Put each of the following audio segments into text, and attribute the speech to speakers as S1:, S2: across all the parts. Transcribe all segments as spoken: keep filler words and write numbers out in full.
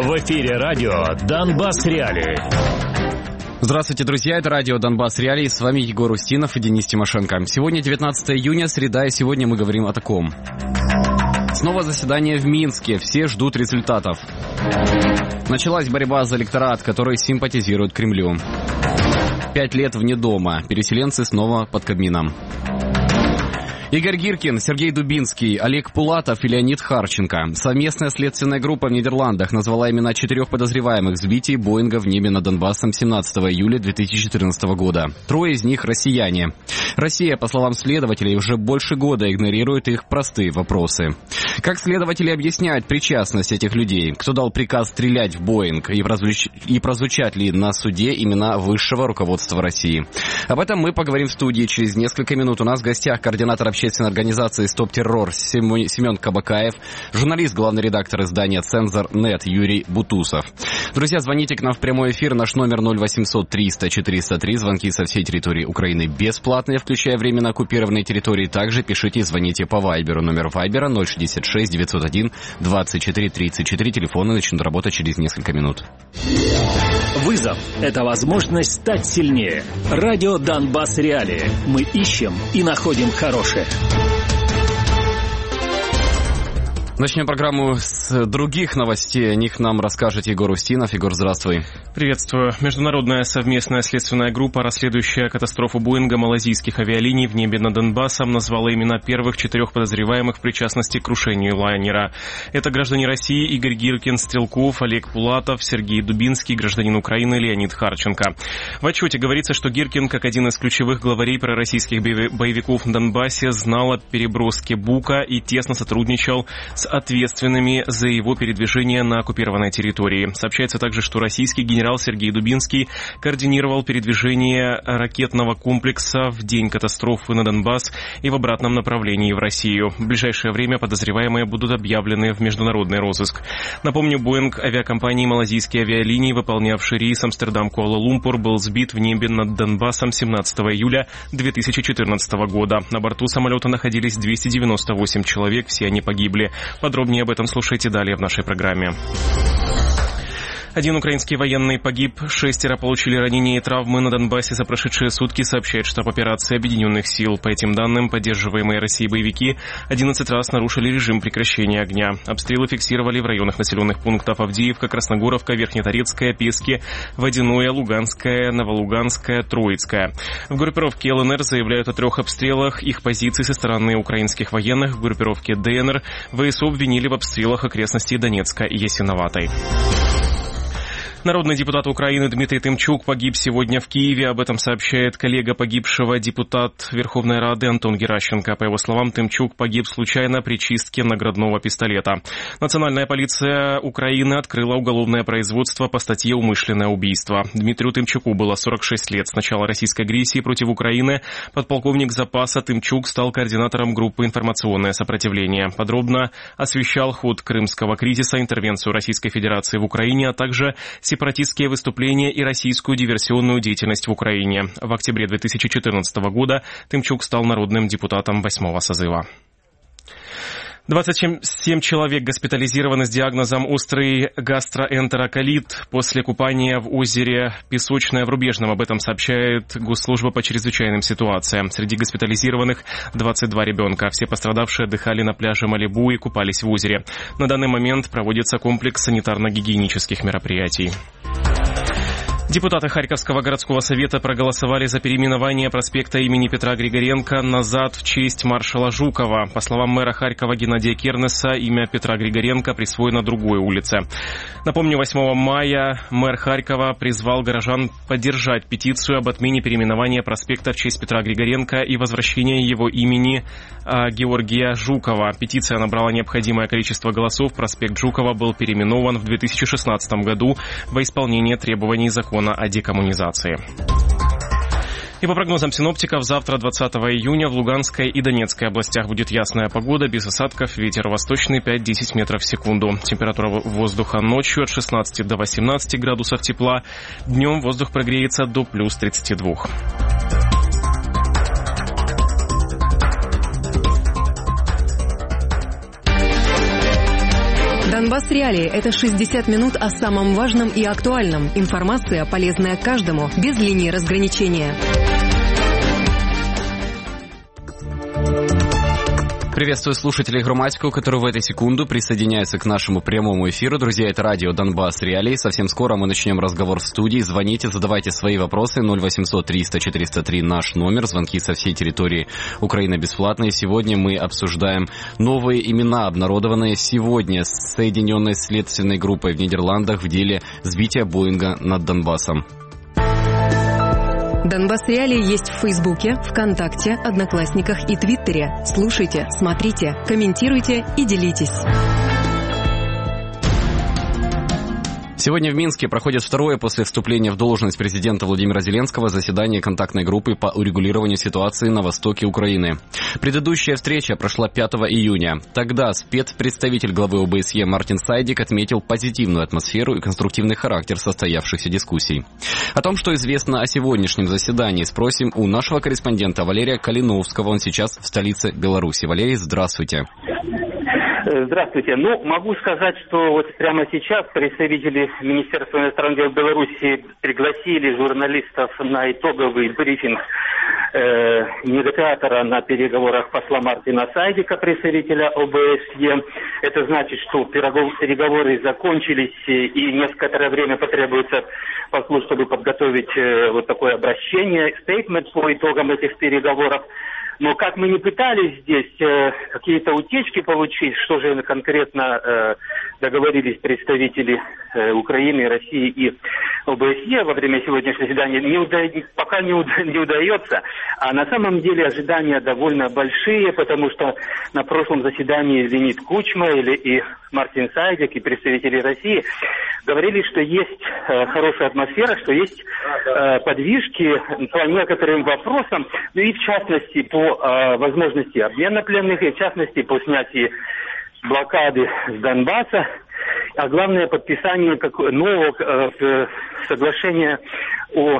S1: В эфире радио «Донбасс Реалии».
S2: Здравствуйте, друзья, это радио «Донбасс Реалии», с вами Егор Устинов и Денис Тимошенко. Сегодня девятнадцатое июня, среда, и сегодня мы говорим о таком. Снова заседание в Минске, все ждут результатов. Началась борьба за электорат, который симпатизирует Кремлю. Пять лет вне дома, переселенцы снова под Кабмином. Игорь Гиркин, Сергей Дубинский, Олег Пулатов и Леонид Харченко. Совместная следственная группа в Нидерландах назвала имена четырех подозреваемых в сбитии Боинга в небе над Донбассом семнадцатого июля две тысячи четырнадцатого года. Трое из них россияне. Россия, по словам следователей, уже больше года игнорирует их простые вопросы. Как следователи объясняют причастность этих людей? Кто дал приказ стрелять в Боинг? И, прозвуч... и прозвучат ли на суде имена высшего руководства России? Об этом мы поговорим в студии через несколько минут. У нас в гостях координатор общественной общественной организации «Стоп-террор» Семен Кабакаев, журналист, главный редактор издания «Цензор точка нет» Юрий Бутусов. Друзья, звоните к нам в прямой эфир. Наш номер ноль восемьсот триста четыреста три. Звонки со всей территории Украины бесплатные, включая временно оккупированные территории. Также пишите и звоните по Вайберу. Номер Вайбера ноль шестьдесят шесть девятьсот один двадцать четыре тридцать четыре. Телефоны начнут работать через несколько минут.
S1: Вызов – это возможность стать сильнее. Радио «Донбасс Реалии». Мы ищем и находим хорошее.
S2: Начнем программу с других новостей. О них нам расскажет Егор Устинов. Егор, здравствуй.
S3: Приветствую. Международная совместная следственная группа, расследующая катастрофу Боинга малазийских авиалиний в небе над Донбассом, назвала имена первых четырех подозреваемых в причастности к крушению лайнера. Это граждане России Игорь Гиркин, Стрелков, Олег Пулатов, Сергей Дубинский, гражданин Украины Леонид Харченко. В отчете говорится, что Гиркин, как один из ключевых главарей пророссийских боевиков на Донбассе, знал о переброске Бука и тесно сотрудничал с ответственными за его передвижение на оккупированной территории. Сообщается также, что российский генерал Сергей Дубинский координировал передвижение ракетного комплекса в день катастрофы на Донбасс и в обратном направлении в Россию. В ближайшее время подозреваемые будут объявлены в международный розыск. Напомню, Боинг авиакомпании «Малазийские авиалинии», выполнявший рейс Амстердам-Куала-Лумпур, был сбит в небе над Донбассом семнадцатого июля две тысячи четырнадцатого года. На борту самолета находились двести девяносто восемь человек, все они погибли. Подробнее об этом слушайте далее в нашей программе. Один украинский военный погиб, шестеро получили ранения и травмы на Донбассе за прошедшие сутки, сообщает штаб операции Объединенных сил. По этим данным, поддерживаемые Россией боевики одиннадцать раз нарушили режим прекращения огня. Обстрелы фиксировали в районах населенных пунктов Авдеевка, Красногоровка, Верхнеторецкая, Пески, Водяное, Луганская, Новолуганская, Троицкая. В группировке ЛНР заявляют о трех обстрелах их позиций со стороны украинских военных. В группировке ДНР ВСУ обвинили в обстрелах окрестностей Донецка и Ясиноватой. Народный депутат Украины Дмитрий Тымчук погиб сегодня в Киеве. Об этом сообщает коллега погибшего, депутат Верховной Рады Антон Геращенко. По его словам, Тымчук погиб случайно при чистке наградного пистолета. Национальная полиция Украины открыла уголовное производство по статье «Умышленное убийство». Дмитрию Тымчуку было сорок шесть лет. С начала российской агрессии против Украины подполковник запаса Тымчук стал координатором группы «Информационное сопротивление». Подробно освещал ход крымского кризиса, интервенцию Российской Федерации в Украине, а также сепаратистские выступления и российскую диверсионную деятельность в Украине. В октябре две тысячи четырнадцатого года Тымчук стал народным депутатом восьмого созыва. двадцать семь человек госпитализированы с диагнозом острый гастроэнтероколит после купания в озере Песочное в Рубежном. Об этом сообщает Госслужба по чрезвычайным ситуациям. Среди госпитализированных двадцать два ребенка. Все пострадавшие отдыхали на пляже Малибу и купались в озере. На данный момент проводится комплекс санитарно-гигиенических мероприятий. Депутаты Харьковского городского совета проголосовали за переименование проспекта имени Петра Григоренко назад в честь маршала Жукова. По словам мэра Харькова Геннадия Кернеса, имя Петра Григоренко присвоено другой улице. Напомню, восьмого мая мэр Харькова призвал горожан поддержать петицию об отмене переименования проспекта в честь Петра Григоренко и возвращения его имени а, Георгия Жукова. Петиция набрала необходимое количество голосов. Проспект Жукова был переименован в две тысячи шестнадцатом году во исполнение требований закона о декоммунизации. И по прогнозам синоптиков, завтра, двадцатого июня, в Луганской и Донецкой областях будет ясная погода, без осадков, ветер восточный пять-десять метров в секунду. Температура воздуха ночью от шестнадцати до восемнадцати градусов тепла, днем воздух прогреется до плюс тридцати двух.
S4: Донбасс Реалии – это шестьдесят минут о самом важном и актуальном. Информация, полезная каждому, без линии разграничения.
S2: Приветствую слушателей «Громадского», которые в эту секунду присоединяются к нашему прямому эфиру. Друзья, это радио «Донбасс Реалии». Совсем скоро мы начнем разговор в студии. Звоните, задавайте свои вопросы. ноль восемьсот триста четыреста три наш номер. Звонки со всей территории Украины бесплатные. Сегодня мы обсуждаем новые имена, обнародованные сегодня с Соединенной следственной группой в Нидерландах в деле сбития Боинга над Донбассом.
S4: Донбасс Реалии есть в Фейсбуке, ВКонтакте, Одноклассниках и Твиттере. Слушайте, смотрите, комментируйте и делитесь.
S2: Сегодня в Минске проходит второе после вступления в должность президента Владимира Зеленского заседание контактной группы по урегулированию ситуации на востоке Украины. Предыдущая встреча прошла пятого июня. Тогда спецпредставитель главы ОБСЕ Мартин Сайдик отметил позитивную атмосферу и конструктивный характер состоявшихся дискуссий. О том, что известно о сегодняшнем заседании, спросим у нашего корреспондента Валерия Калиновского. Он сейчас в столице Беларуси. Валерий, здравствуйте.
S5: Здравствуйте. Ну, могу сказать, что вот прямо сейчас представители Министерства иностранных дел Беларуси пригласили журналистов на итоговый брифинг э, негациатора на переговорах посла Мартина Сайдика, представителя ОБСЕ. Это значит, что переговоры закончились, и некоторое время потребуется послу, чтобы подготовить э, вот такое обращение, стейтмент по итогам этих переговоров. Но как мы не пытались здесь э, какие-то утечки получить, что же конкретно э, договорились представители э, Украины, России и ОБСЕ во время сегодняшнего заседания, не уда... пока не, уда... не удается. А на самом деле ожидания довольно большие, потому что на прошлом заседании Леонид Кучма или и Мартин Сайдик и представители России говорили, что есть э, хорошая атмосфера, что есть э, подвижки по некоторым вопросам, ну и в частности по э, возможности обмена пленных, и в частности по снятию блокады с Донбасса, а главное подписание как, нового э, соглашения о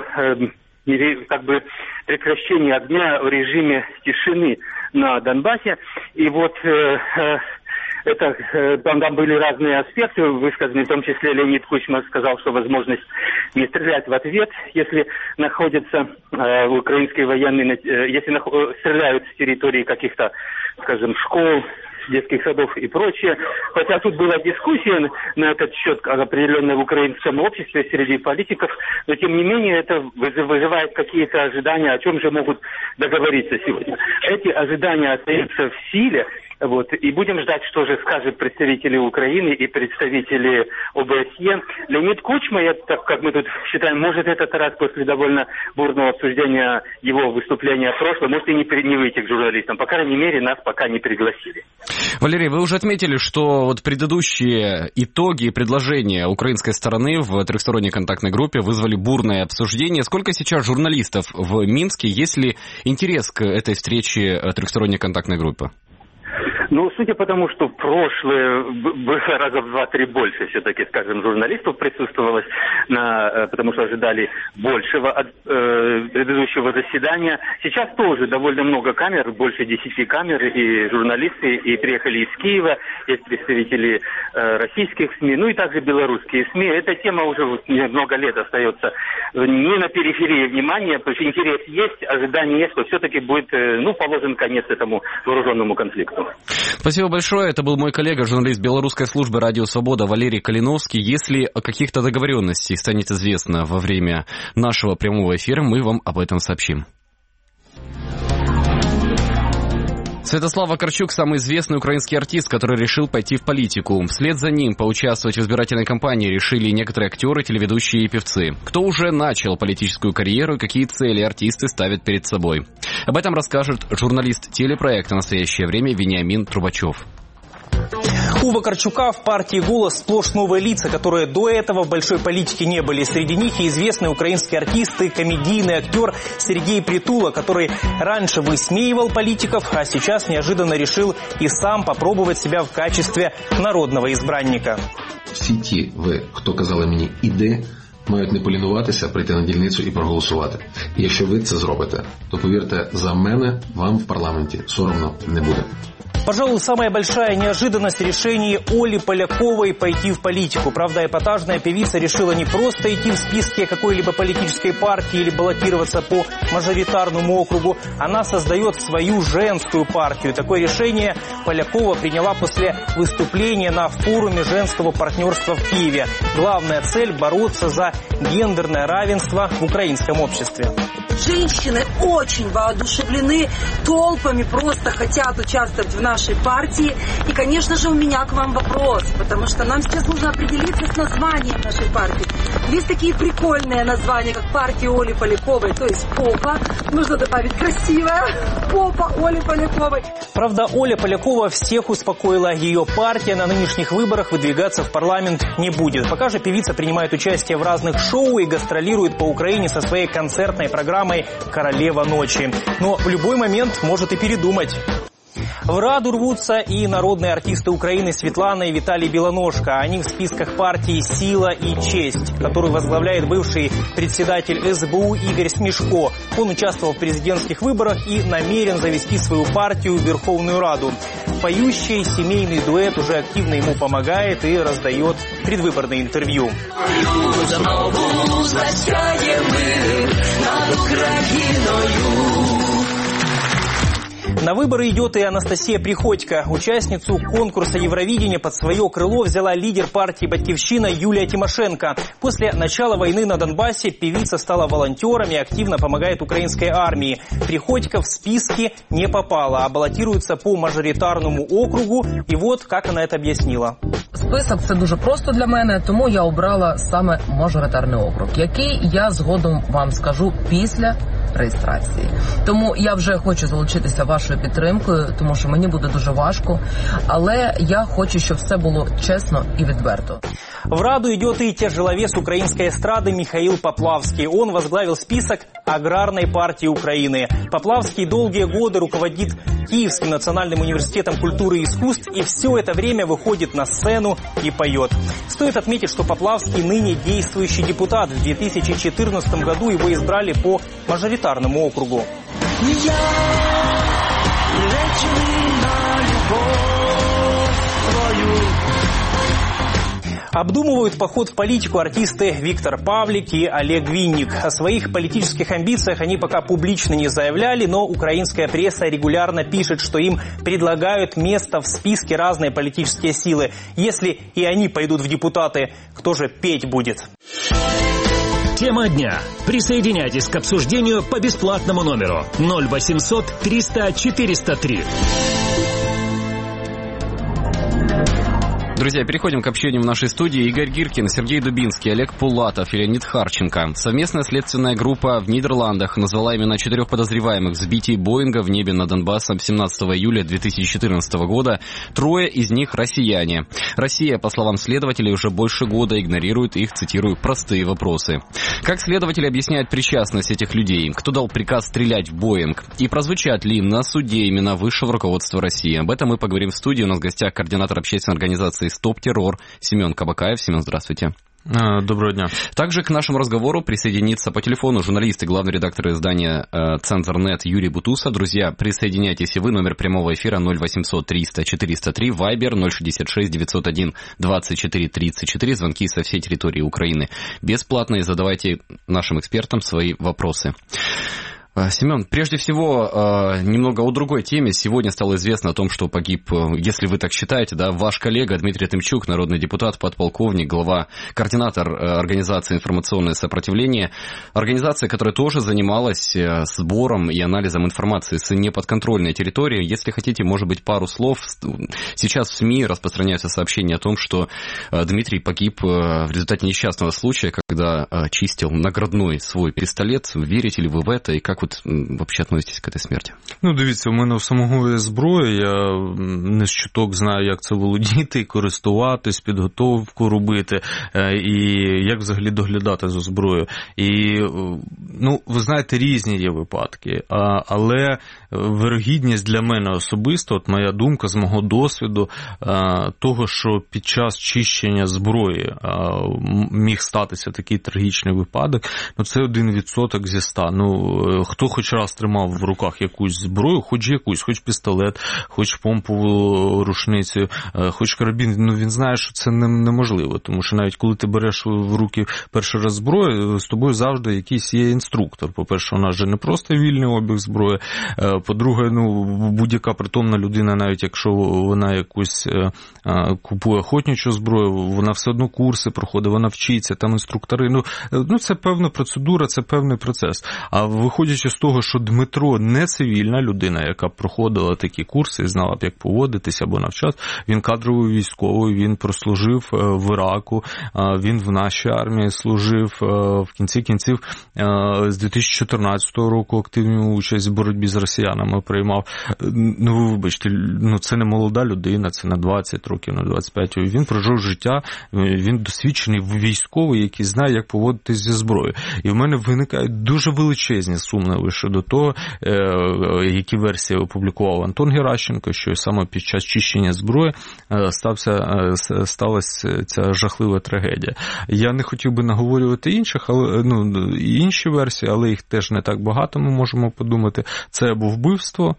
S5: э, как бы прекращении огня в режиме тишины на Донбассе. И вот э, э, Это, там, там были разные аспекты высказаны, в том числе Леонид Кучма сказал, что возможность не стрелять в ответ, если находятся э, украинские военные, э, если нах, стреляют с территории каких-то, скажем, школ, детских садов и прочее. Хотя тут была дискуссия на этот счет определенная в украинском обществе среди политиков, но тем не менее это вызывает какие-то ожидания, о чем же могут договориться сегодня. Эти ожидания остаются в силе. Вот. И будем ждать, что же скажут представители Украины и представители ОБСЕ. Леонид Кучма, это, как мы тут считаем, может этот раз после довольно бурного обсуждения его выступления прошлого, может и не, не выйти к журналистам. По крайней мере, нас пока не пригласили.
S2: Валерий, вы уже отметили, что вот предыдущие итоги и предложения украинской стороны в трехсторонней контактной группе вызвали бурное обсуждение. Сколько сейчас журналистов в Минске? Есть ли интерес к этой встрече трехсторонней контактной группы?
S5: Ну, судя по тому, что прошлое было раза в два-три больше, все-таки, скажем, журналистов присутствовало, на, потому что ожидали большего от э, предыдущего заседания. Сейчас тоже довольно много камер, больше десяти камер, и журналисты, и приехали из Киева, есть представители э, российских СМИ, ну и также белорусские СМИ. Эта тема уже вот много лет остается не на периферии внимания, потому что интерес есть, ожидание есть, что все-таки будет, э, ну, положен конец этому вооруженному конфликту.
S2: Спасибо большое. Это был мой коллега, журналист белорусской службы «Радио Свобода» Валерий Калиновский. Если о каких-то договоренностях станет известно во время нашего прямого эфира, мы вам об этом сообщим. Святослав Вакарчук – самый известный украинский артист, который решил пойти в политику. Вслед за ним поучаствовать в избирательной кампании решили некоторые актеры, телеведущие и певцы. Кто уже начал политическую карьеру и какие цели артисты ставят перед собой. Об этом расскажет журналист телепроекта «Настоящее время» Вениамин Трубачев.
S6: У Вакарчука в партии «Голос» сплошь новые лица, которые до этого в большой политике не были. Среди них и известный украинский артист и комедийный актер Сергей Притула, который раньше высмеивал политиков, а сейчас неожиданно решил и сам попробовать себя в качестве народного избранника.
S7: Всі ті, ви, хто казали мені «іди», мають не полінуватися, прийти на дільницю і проголосувати. І якщо ви це зробите, то повірте, за мене вам в парламенті соромно не буде.
S6: Пожалуй, самая большая неожиданность решения Оли Поляковой пойти в политику. Правда, эпатажная певица решила не просто идти в списке какой-либо политической партии или баллотироваться по мажоритарному округу. Она создает свою женскую партию. Такое решение Полякова приняла после выступления на форуме женского партнерства в Киеве. Главная цель – бороться за гендерное равенство в украинском обществе.
S8: Женщины очень воодушевлены, толпами просто хотят участвовать в нашей партии. И, конечно же, у меня к вам вопрос, потому что нам сейчас нужно определиться с названием нашей партии. Есть такие прикольные названия, как партия Оли Поляковой, то есть попа. Нужно добавить красивая попа Оли Поляковой.
S6: Правда, Оля Полякова всех успокоила. Ее партия на нынешних выборах выдвигаться в парламент не будет. Пока же певица принимает участие в разных шоу и гастролирует по Украине со своей концертной программой «Королева ночи». Но в любой момент может и передумать. В Раду рвутся и народные артисты Украины Светлана и Виталий Белоножко. Они в списках партии «Сила и честь», которую возглавляет бывший председатель эс бэ у Игорь Смешко. Он участвовал в президентских выборах и намерен завести свою партию в Верховную Раду. Поющий семейный дуэт уже активно ему помогает и раздает предвыборные интервью. На выборы идет и Анастасия Приходько. Участницу конкурса Евровидения под свое крыло взяла лидер партии «Батькивщина» Юлия Тимошенко. После начала войны на Донбассе певица стала волонтером и активно помогает украинской армии. Приходько в списки не попала, а балотируется по мажоритарному округу. І от як вона це об'яснила.
S9: Список – це дуже просто для мене, тому я обрала саме мажоритарний округ, який я згодом вам скажу після реєстрації. Тому я вже хочу залучитися вашою підтримкою, тому що мені буде дуже важко, але я хочу, щоб все було чесно и відверто.
S6: В Раду идет и тяжеловес украинской эстрады Михаил Поплавский. Он возглавил список Аграрной партии Украины. Поплавский долгие годы руководит Киевским национальным университетом культуры и искусств и все это время выходит на сцену и поет. Стоит отметить, что Поплавский ныне действующий депутат. В две тысячи четырнадцатом году его избрали по мажоритарному округу.
S10: Я лечу на любовь твою.
S6: Обдумывают поход в политику артисты Виктор Павлик и Олег Винник. О своих политических амбициях они пока публично не заявляли, но украинская пресса регулярно пишет, что им предлагают место в списке разные политические силы. Если и они пойдут в депутаты, кто же петь будет?
S1: Тема дня. Присоединяйтесь к обсуждению по бесплатному номеру ноль восемьсот триста четыреста три.
S2: Друзья, переходим к общению в нашей студии. Игорь Гиркин, Сергей Дубинский, Олег Пулатов и Леонид Харченко. Совместная следственная группа в Нидерландах назвала имена четырех подозреваемых в сбитии Боинга в небе над Донбассом семнадцатого июля две тысячи четырнадцатого года. Трое из них россияне. Россия, по словам следователей, уже больше года игнорирует их, цитирую, простые вопросы. Как следователи объясняют причастность этих людей? Кто дал приказ стрелять в Боинг? И прозвучат ли на суде имена высшего руководства России? Об этом мы поговорим в студии. У нас в гостях координатор общественной организации «Стоп-террор» Семен Кабакаев. Семен, здравствуйте.
S3: Доброго дня.
S2: Также к нашему разговору присоединится по телефону журналист и главный редактор издания «Цензор.нет» Юрий Бутуса. Друзья, присоединяйтесь и вы. Номер прямого эфира ноль восемьсот триста четыреста три, Вайбер ноль шестьдесят шесть девятьсот один двадцать четыре тридцать четыре. Звонки со всей территории Украины бесплатные. Задавайте нашим экспертам свои вопросы. Семен, прежде всего, немного о другой теме. Сегодня стало известно о том, что погиб, если вы так считаете, да, ваш коллега Дмитрий Тымчук, народный депутат, подполковник, глава, координатор организации «Информационное сопротивление». Организация, которая тоже занималась сбором и анализом информации с неподконтрольной территории. Если хотите, может быть, пару слов. Сейчас в СМИ распространяются сообщения о том, что Дмитрий погиб в результате несчастного случая, когда чистил наградной свой пистолет. Верите ли вы в это и как как вот вообще относитесь к этой смерти?
S11: Ну, дивіться, у мене у самого є зброя, я не з чуток знаю, як це володіти, користуватись, підготовку робити, і як взагалі доглядати за зброєю. І, ну, ви знаєте, різні є випадки, але вирогідність для мене особисто, от моя думка з мого досвіду, того, що під час чищення зброї міг статися такий трагічний випадок, ну, це один відсоток зі ста. Ну, хто хоч раз тримав в руках якусь зброю, хоч якусь, хоч пістолет, хоч помпову рушницю, хоч карабін, ну, він знає, що це неможливо, тому що навіть коли ти береш в руки перший раз зброю, з тобою завжди якийсь є інструктор. По-перше, у нас же не просто вільний обіг зброї, по-друге, ну, будь-яка притомна людина, навіть якщо вона якусь купує охотничу зброю, вона все одно курси проходить, вона вчиться, там інструктори, ну, ну це певна процедура, це певний процес. А виходячи з того, що Дмитро не цивільна людина, яка проходила такі курси і знала б, як поводитися або навчатися, він кадровий військовий, він прослужив в Іраку, він в нашій армії служив, в кінці кінців з дві тисячі чотирнадцятого року активну участь в боротьбі з росіянами приймав. Ну, ви вибачте, ну, це не молода людина, це на двадцять років, на двадцять п'ять. Він прожив життя, він досвідчений військовий, який знає, як поводитись зі зброєю. І в мене виникають дуже величезні сумніви щодо того, які версії опублікував Антон Геращенко, що саме під час чищення зброї стався, сталася ця жахлива трагедія. Я не хотів би наговорювати інших, але, ну, інші версії, але їх теж не так багато, ми можемо подумати. Це або вбивство,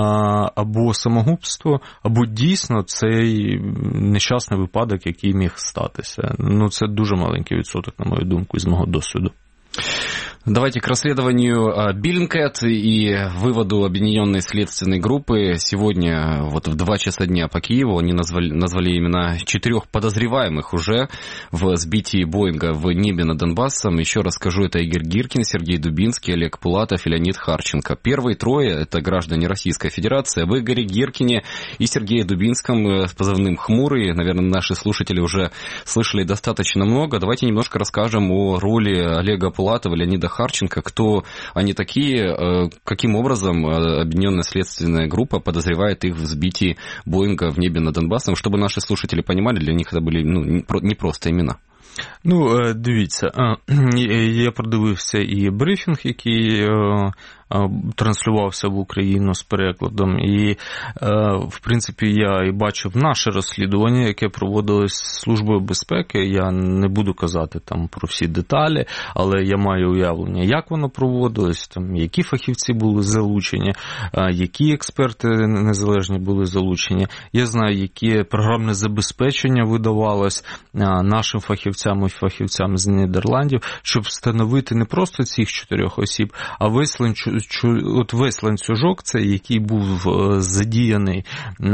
S11: або самогубство, або дійсно цей нещасний випадок, який міг статися. Ну, це дуже маленький відсоток, на мою думку, із мого досвіду.
S2: Давайте к расследованию Bellingcat и выводу объединенной следственной группы. Сегодня вот в два часа дня по Киеву они назвали, назвали имена четырех подозреваемых уже в сбитии Боинга в небе над Донбассом. Еще раз скажу, это Игорь Гиркин, Сергей Дубинский, Олег Пулатов и Леонид Харченко. Первые трое – это граждане Российской Федерации. В Игоре Гиркине и Сергее Дубинском с позывным «Хмурый». Наверное, наши слушатели уже слышали достаточно много. Давайте немножко расскажем о роли Олега Пулатова и Леонида Харченко, кто они такие, каким образом объединенная следственная группа подозревает их в сбитии Боинга в небе над Донбассом, чтобы наши слушатели понимали, для них это были, ну, не просто имена.
S11: Ну, дивіться, я продивився і брифінг, який транслювався в Україну з перекладом, і, в принципі, я і бачив наше розслідування, яке проводилось Службою безпеки. Я не буду казати там про всі деталі, але я маю уявлення, як воно проводилось, там, які фахівці були залучені, які експерти незалежні були залучені. Я знаю, яке програмне забезпечення видавалось нашим фахівцям і фахівцям з Нідерландів, щоб встановити не просто цих чотирьох осіб, а весь ланцюжок, от весь ланцюжок, це який був задіяний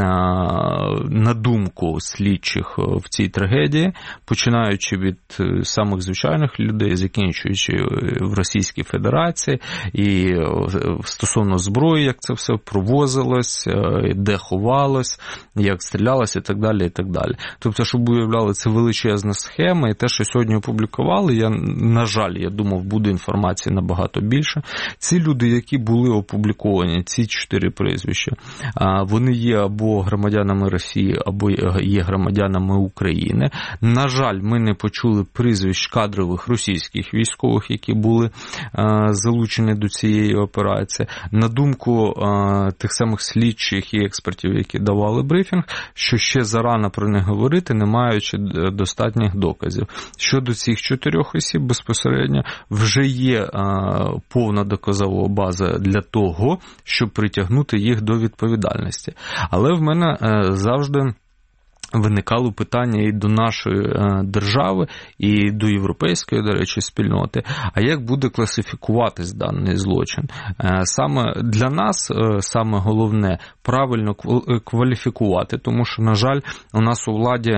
S11: на, на думку слідчих в цій трагедії, починаючи від самих звичайних людей, закінчуючи в Російській Федерації, і стосовно зброї, як це все провозилось, де ховалось, як стрілялось і так далі, і так далі. Тобто, щоб уявляли, це величезна схема, і те, що сьогодні опублікували, я, на жаль, я думав, буде інформації набагато більше. Ці люди, які були опубліковані, ці чотири прізвища, вони є або громадянами Росії, або є громадянами України. На жаль, ми не почули прізвищ кадрових російських військових, які були залучені до цієї операції. На думку тих самих слідчих і експертів, які давали брифінг, що ще зарано про них говорити, не маючи достатніх доказів. Щодо цих чотирьох осіб безпосередньо вже є повна доказова база для того, щоб притягнути їх до відповідальності. Але в мене завжди виникало питання і до нашої держави, і до європейської, до речі, спільноти, а як буде класифікуватись даний злочин. Саме для нас, саме головне, правильно кваліфікувати, тому що, на жаль, у нас у владі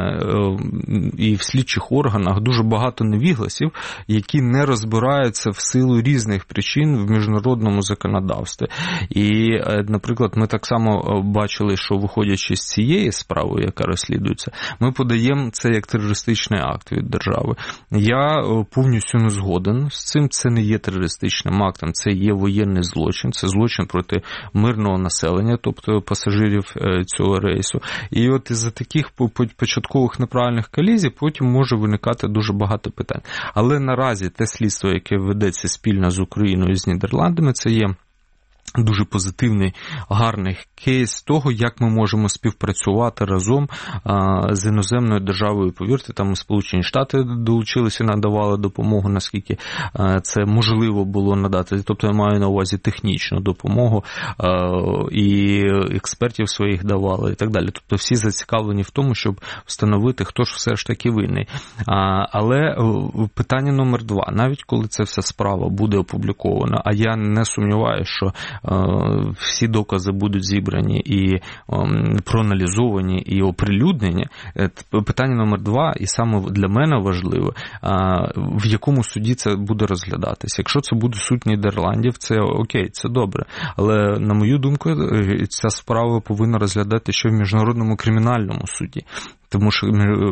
S11: і в слідчих органах дуже багато невігласів, які не розбираються в силу різних причин в міжнародному законодавстві. І, наприклад, ми так само бачили, що виходячи з цієї справи, яка яка розслідується. Ми подаємо це як терористичний акт від держави. Я повністю не згоден з цим. Це не є терористичним актом, це є воєнний злочин, це злочин проти мирного населення, тобто пасажирів цього рейсу. І от із-за таких початкових неправильних колізій потім може виникати дуже багато питань. Але наразі те слідство, яке ведеться спільно з Україною і з Нідерландами, це є дуже позитивний, гарний кейс того, як ми можемо співпрацювати разом а, з іноземною державою. Повірте, там Сполучені Штати долучилися, надавали допомогу, наскільки а, це можливо було надати. Тобто я маю на увазі технічну допомогу, а, і експертів своїх давали і так далі. Тобто всі зацікавлені в тому, щоб встановити, хто ж все ж таки винний. А, але питання номер два. Навіть коли ця вся справа буде опублікована, а я не сумніваюся, що всі докази будуть зібрані і проаналізовані, і оприлюднені. Питання номер два, і саме для мене важливе, в якому суді це буде розглядатися. Якщо це буде суд Нідерландів, це окей, це добре. Але, на мою думку, ця справа повинна розглядати ще в Міжнародному кримінальному суді. Тому що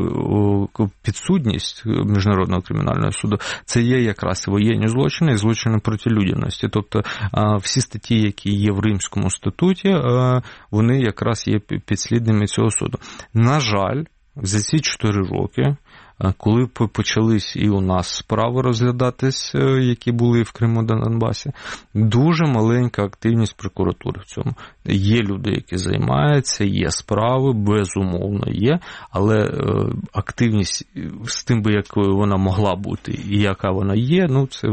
S11: підсудність Міжнародного кримінального суду – це є якраз воєнні злочини і злочини проти людяності. Тобто всі статті, які є в Римському статуті, вони якраз є підслідними цього суду. На жаль, за ці чотири роки, коли почались і у нас справи розглядатись, які були в Криму та Донбасі, дуже маленька активність прокуратури в цьому. Є люди, які займаються, є справи, безумовно є, але активність з тим, якою вона могла бути і яка вона є, ну це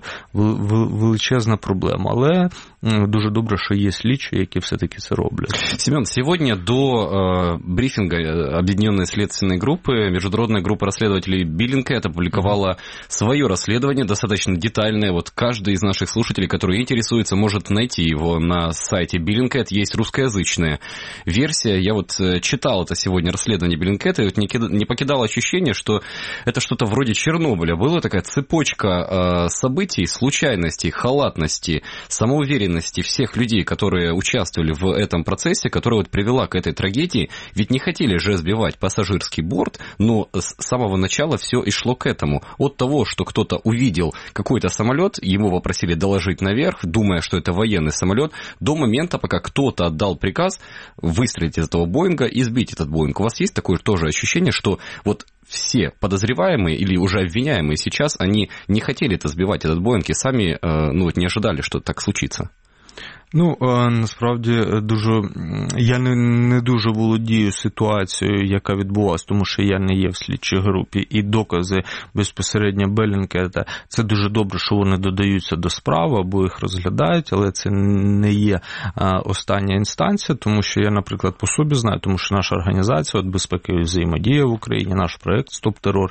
S11: величезна проблема. Але дуже добре, что есть слідчі, які все-таки це роблять.
S2: Семен, сегодня до э, брифинга Объединенной следственной группы международная группа расследователей Bellingcat опубликовала свое расследование, достаточно детальное. Вот каждый из наших слушателей, который интересуется, может найти его на сайте Bellingcat. Есть русскоязычная версия. Я вот читал это сегодня расследование Bellingcat, и вот не, не покидало ощущение, что это что-то вроде Чернобыля. Была такая цепочка э, событий, случайностей, халатности, самоуверенности всех людей, которые участвовали в этом процессе, которая вот привела к этой трагедии. Ведь не хотели же сбивать пассажирский борт, но с самого начала все и шло к этому. От того, что кто-то увидел какой-то самолет, ему попросили доложить наверх, думая, что это военный самолет, до момента, пока кто-то отдал приказ выстрелить из этого Боинга и сбить этот Боинг. У вас есть такое тоже ощущение, что вот все подозреваемые или уже обвиняемые сейчас, они не хотели это сбивать, этот Боинг, и сами ну, вот не ожидали, что так случится?
S11: Ну, насправді, дуже, я не, не дуже володію ситуацією, яка відбувалася, тому що я не є в слідчій групі, і докази безпосередньо Bellingcat, це дуже добре, що вони додаються до справи, або їх розглядають, але це не є остання інстанція, тому що я, наприклад, по собі знаю, тому що наша організація, от безпеки і взаємодія в Україні, наш проєкт «Стоп терор»,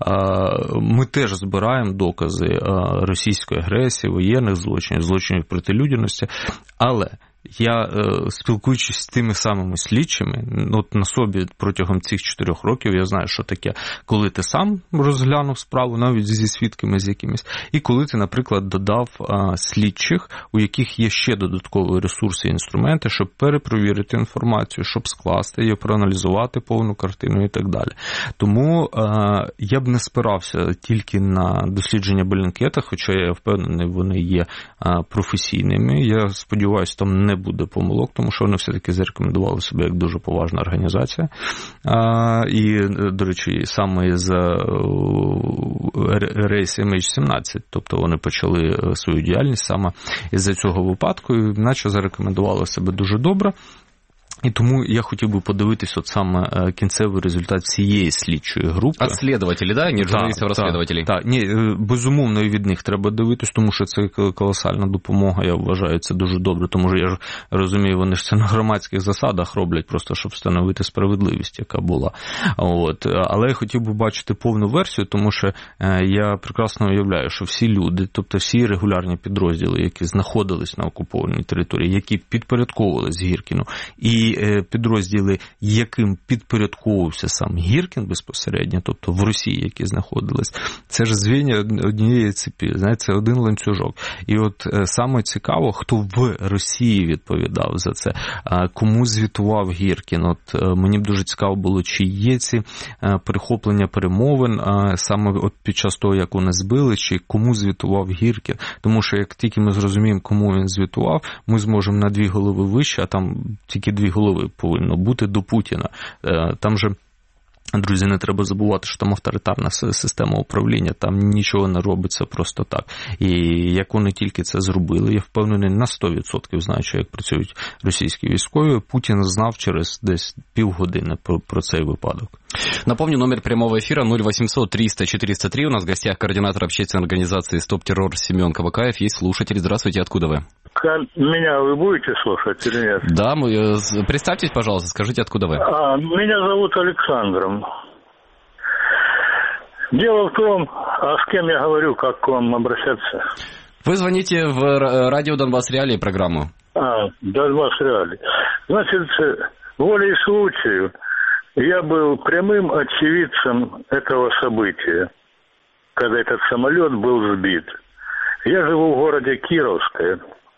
S11: ми теж збираємо докази російської агресії, воєнних злочинів, злочинів проти людяності. Але я, спілкуючись з тими самими слідчими, от на собі протягом цих чотирьох років я знаю, що таке, коли ти сам розглянув справу, навіть зі свідками з якимись, і коли ти, наприклад, додав а, слідчих, у яких є ще додаткові ресурси і інструменти, щоб перепровірити інформацію, щоб скласти її, проаналізувати повну картину і так далі. Тому а, я б не спирався тільки на дослідження Bellingcat, хоча я впевнений, вони є а, професійними. Я сподіваюся, там не буде помилок, тому що вони все-таки зарекомендували себе як дуже поважна організація. А, і, до речі, саме з рейсу ем ейч сімнадцять, тобто вони почали свою діяльність саме із-за цього випадку, і наче зарекомендували себе дуже добре. І тому я хотів би подивитись от саме кінцевий результат цієї слідчої групи.
S2: А слідувателі, да? Не журналістів, розслідувателів?
S11: Так, ні, безумовно, і від них треба дивитись, тому що це колосальна допомога, я вважаю, це дуже добре, тому що я ж розумію, вони ж це на громадських засадах роблять, просто щоб встановити справедливість, яка була. От. Але я хотів би бачити повну версію, тому що я прекрасно уявляю, що всі люди, тобто всі регулярні підрозділи, які знаходились на окупованій території, які підпорядковувались Гіркіну, і ті підрозділи, яким підпорядковувався сам Гіркін безпосередньо, тобто в Росії, які знаходились, це ж звіння однієї цепі, знаєте, це один ланцюжок. І от саме цікаво, хто в Росії відповідав за це, кому звітував Гіркін. От мені б дуже цікаво було, чи є ці перехоплення перемовин саме от під час того, як вони збили, чи кому звітував Гіркін. Тому що як тільки ми зрозуміємо, кому він звітував, ми зможемо на дві голови вище, а там тільки дві голови повинно бути до Путіна. Там же, друзі, не треба забувати, що там авторитарна система управління, там нічого не робиться просто так. І як вони тільки це зробили, я впевнений на сто відсотків, знаючи, як працюють російські військові, Путін знав через десь півгодини про, про цей випадок.
S2: Напомню, номер прямого эфира ноль восемьсот триста четыреста три. У нас в гостях координатор общественной организации «Стоп-террор» Семен Кабакаев. Есть слушатель. Здравствуйте, откуда вы?
S12: Меня вы будете слушать или нет?
S2: Да, мы... представьтесь, пожалуйста, скажите, откуда вы?
S12: А, меня зовут Александром. Дело в том, а с кем я говорю, как к вам обращаться?
S2: Вы звоните в радио «Донбасс Реалии» программу.
S12: А, «Донбасс Реалии». Значит, волей случаю я был прямым очевидцем этого события, когда этот самолет был сбит. Я живу в городе Кировское.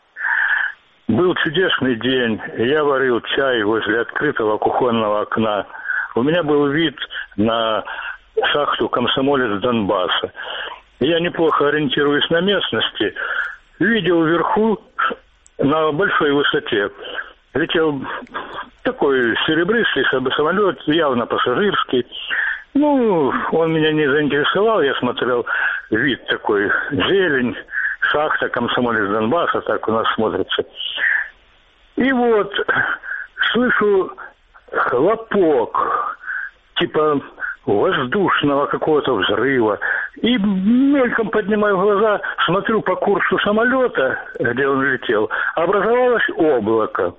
S12: Был чудесный день, я варил чай возле открытого кухонного окна. У меня был вид на шахту «Комсомолец» Донбасса. Я неплохо ориентируюсь на местности. Видел вверху, на большой высоте, летел такой серебристый самолет, явно пассажирский. Ну, он меня не заинтересовал, я смотрел вид такой, зелень, шахта «Комсомолец» Донбасса, так у нас смотрится. И вот слышу хлопок, типа воздушного какого-то взрыва. И мельком поднимаю глаза, смотрю по курсу самолета, где он летел, образовалось облако.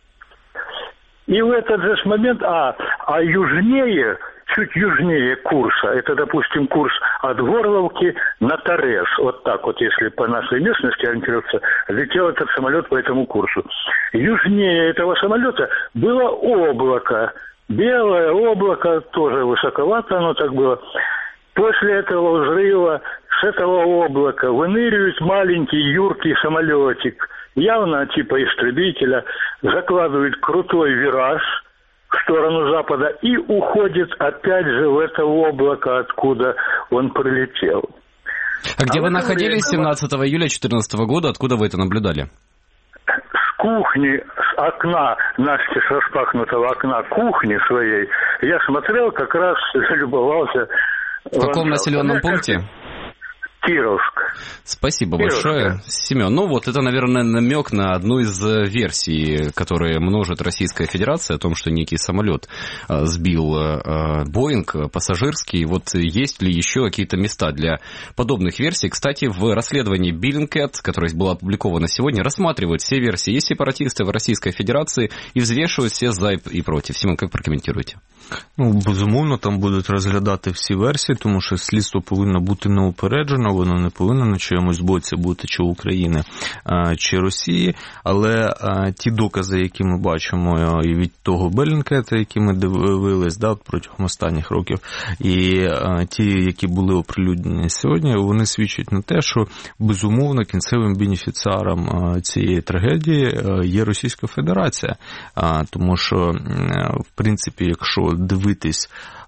S12: И в этот же момент, а, а южнее, чуть южнее курса, это, допустим, курс от Горловки на Торез, вот так вот, если по нашей местности ориентироваться, летел этот самолет по этому курсу. Южнее этого самолета было облако, белое облако, тоже высоковато оно так было. После этого взрыва с этого облака выныривает маленький юркий самолетик, явно типа истребителя, закладывает крутой вираж в сторону запада и уходит опять же в это облако, откуда он прилетел.
S2: А где
S12: а
S2: вы находились семнадцатого июля две тысячи четырнадцатого года? Откуда вы это наблюдали?
S12: С кухни, с окна, настежь распахнутого окна кухни своей, я смотрел, как раз залюбовался.
S2: В каком населенном пункте?
S12: Кировск.
S2: Спасибо
S12: Кировск.
S2: большое, Семен. Ну вот это, наверное, намек на одну из версий, которые множит Российская Федерация, о том, что некий самолет сбил Боинг пассажирский. Вот есть ли еще какие-то места для подобных версий? Кстати, в расследовании Bellingcat, которое было опубликовано сегодня, рассматривают все версии. Есть сепаратисты в Российской Федерации и взвешивают все за и против. Семен, как прокомментируете?
S11: Ну, безумовно, там будуть розглядати всі версії, тому що слідство повинно бути неупереджено, воно не повинно на чомусь боці бути чи України, чи Росії, але ті докази, які ми бачимо і від того Беллінкета, які ми дивились да, протягом останніх років, і ті, які були оприлюднені сьогодні, вони свідчать на те, що безумовно кінцевим бенефіціаром цієї трагедії є Російська Федерація, тому що, в принципі, якщо дивитись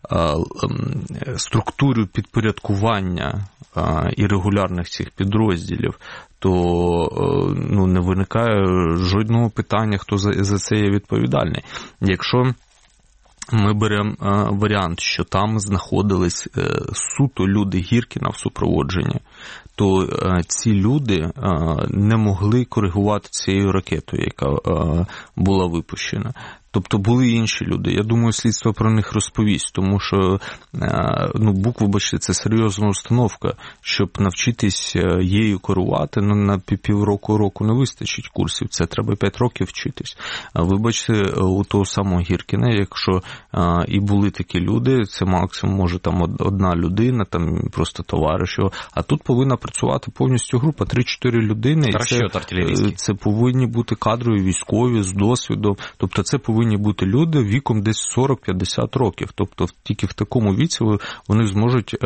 S11: структуру підпорядкування і регулярних цих підрозділів, то ну, не виникає жодного питання, хто за, за це є відповідальний. Якщо ми беремо варіант, що там знаходились суто люди Гіркіна в супроводженні, то ці люди не могли коригувати цією ракетою, яка була випущена. Тобто були інші люди. Я думаю, слідство про них розповість, тому що, ну, БУК, вибачте, це серйозна установка. Щоб навчитись її керувати, ну, на півроку року не вистачить курсів, це треба п'ять років вчитись. Вибачте, у того самого Гіркіна, якщо і були такі люди, це максимум може там одна людина, там просто товариш його, а тут повинна працювати повністю група, три-чотири людини.
S2: Розчет артилерійський.
S11: Це повинні бути кадрові військові з досвідом, тобто це повинні повинні бути люди віком десь сорок-п'ятдесят років. Тобто тільки в такому віці вони зможуть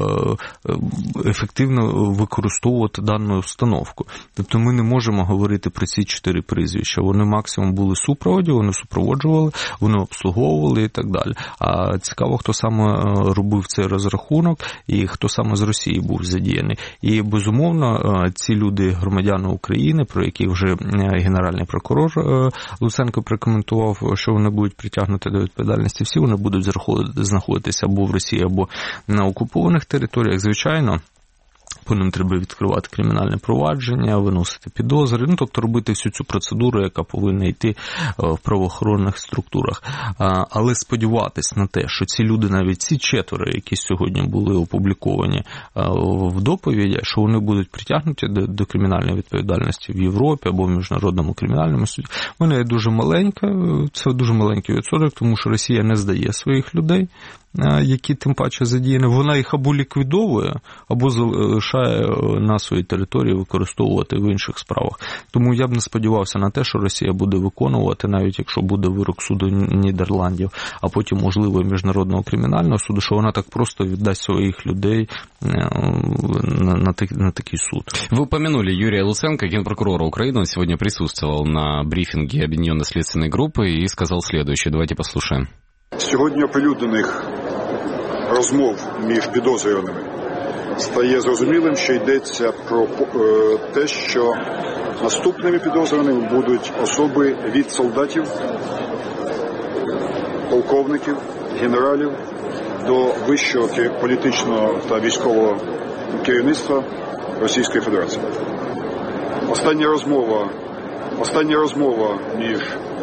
S11: ефективно використовувати дану установку. Тобто ми не можемо говорити про ці чотири прізвища. Вони максимум були супроводі, вони супроводжували, вони обслуговували і так далі. А цікаво, хто саме робив цей розрахунок і хто саме з Росії був задіяний. І, безумовно, ці люди, громадяни України, про яких вже генеральний прокурор Луценко прокоментував, що вони будуть притягнути до відповідальності, всі вони будуть знаходитися або в Росії, або на окупованих територіях. Звичайно, по ним треба відкривати кримінальне провадження, виносити підозри, ну, тобто робити всю цю процедуру, яка повинна йти в правоохоронних структурах. Але сподіватись на те, що ці люди, навіть ці четверо, які сьогодні були опубліковані в доповіді, що вони будуть притягнуті до, до кримінальної відповідальності в Європі або в Міжнародному кримінальному суді, вона є дуже маленька, це дуже маленький відсоток, тому що Росія не здає своїх людей, які тим паче задіяні, вона їх або ліквідовує, або залишає на своїй території використовувати в інших справах. Тому я б не сподівався на те, що Росія буде виконувати, навіть якщо буде вирок суду Нідерландів, а потім, можливо, і Міжнародного кримінального суду, що вона так просто віддасть своїх людей на, на, на такий суд.
S2: Вы упомянули Юрия Луценко, генпрокурора Украины. Он сегодня присутствовал на брифинге Объединенной следственной группы и сказал следующее. Давайте послушаем.
S13: Сьогодні оприлюднених розмов між підозрюваними стає зрозумілим, що йдеться про те, що наступними підозрюваними будуть особи від солдатів, полковників, генералів до вищого політичного та військового керівництва Російської Федерації. Остання розмова, остання розмова між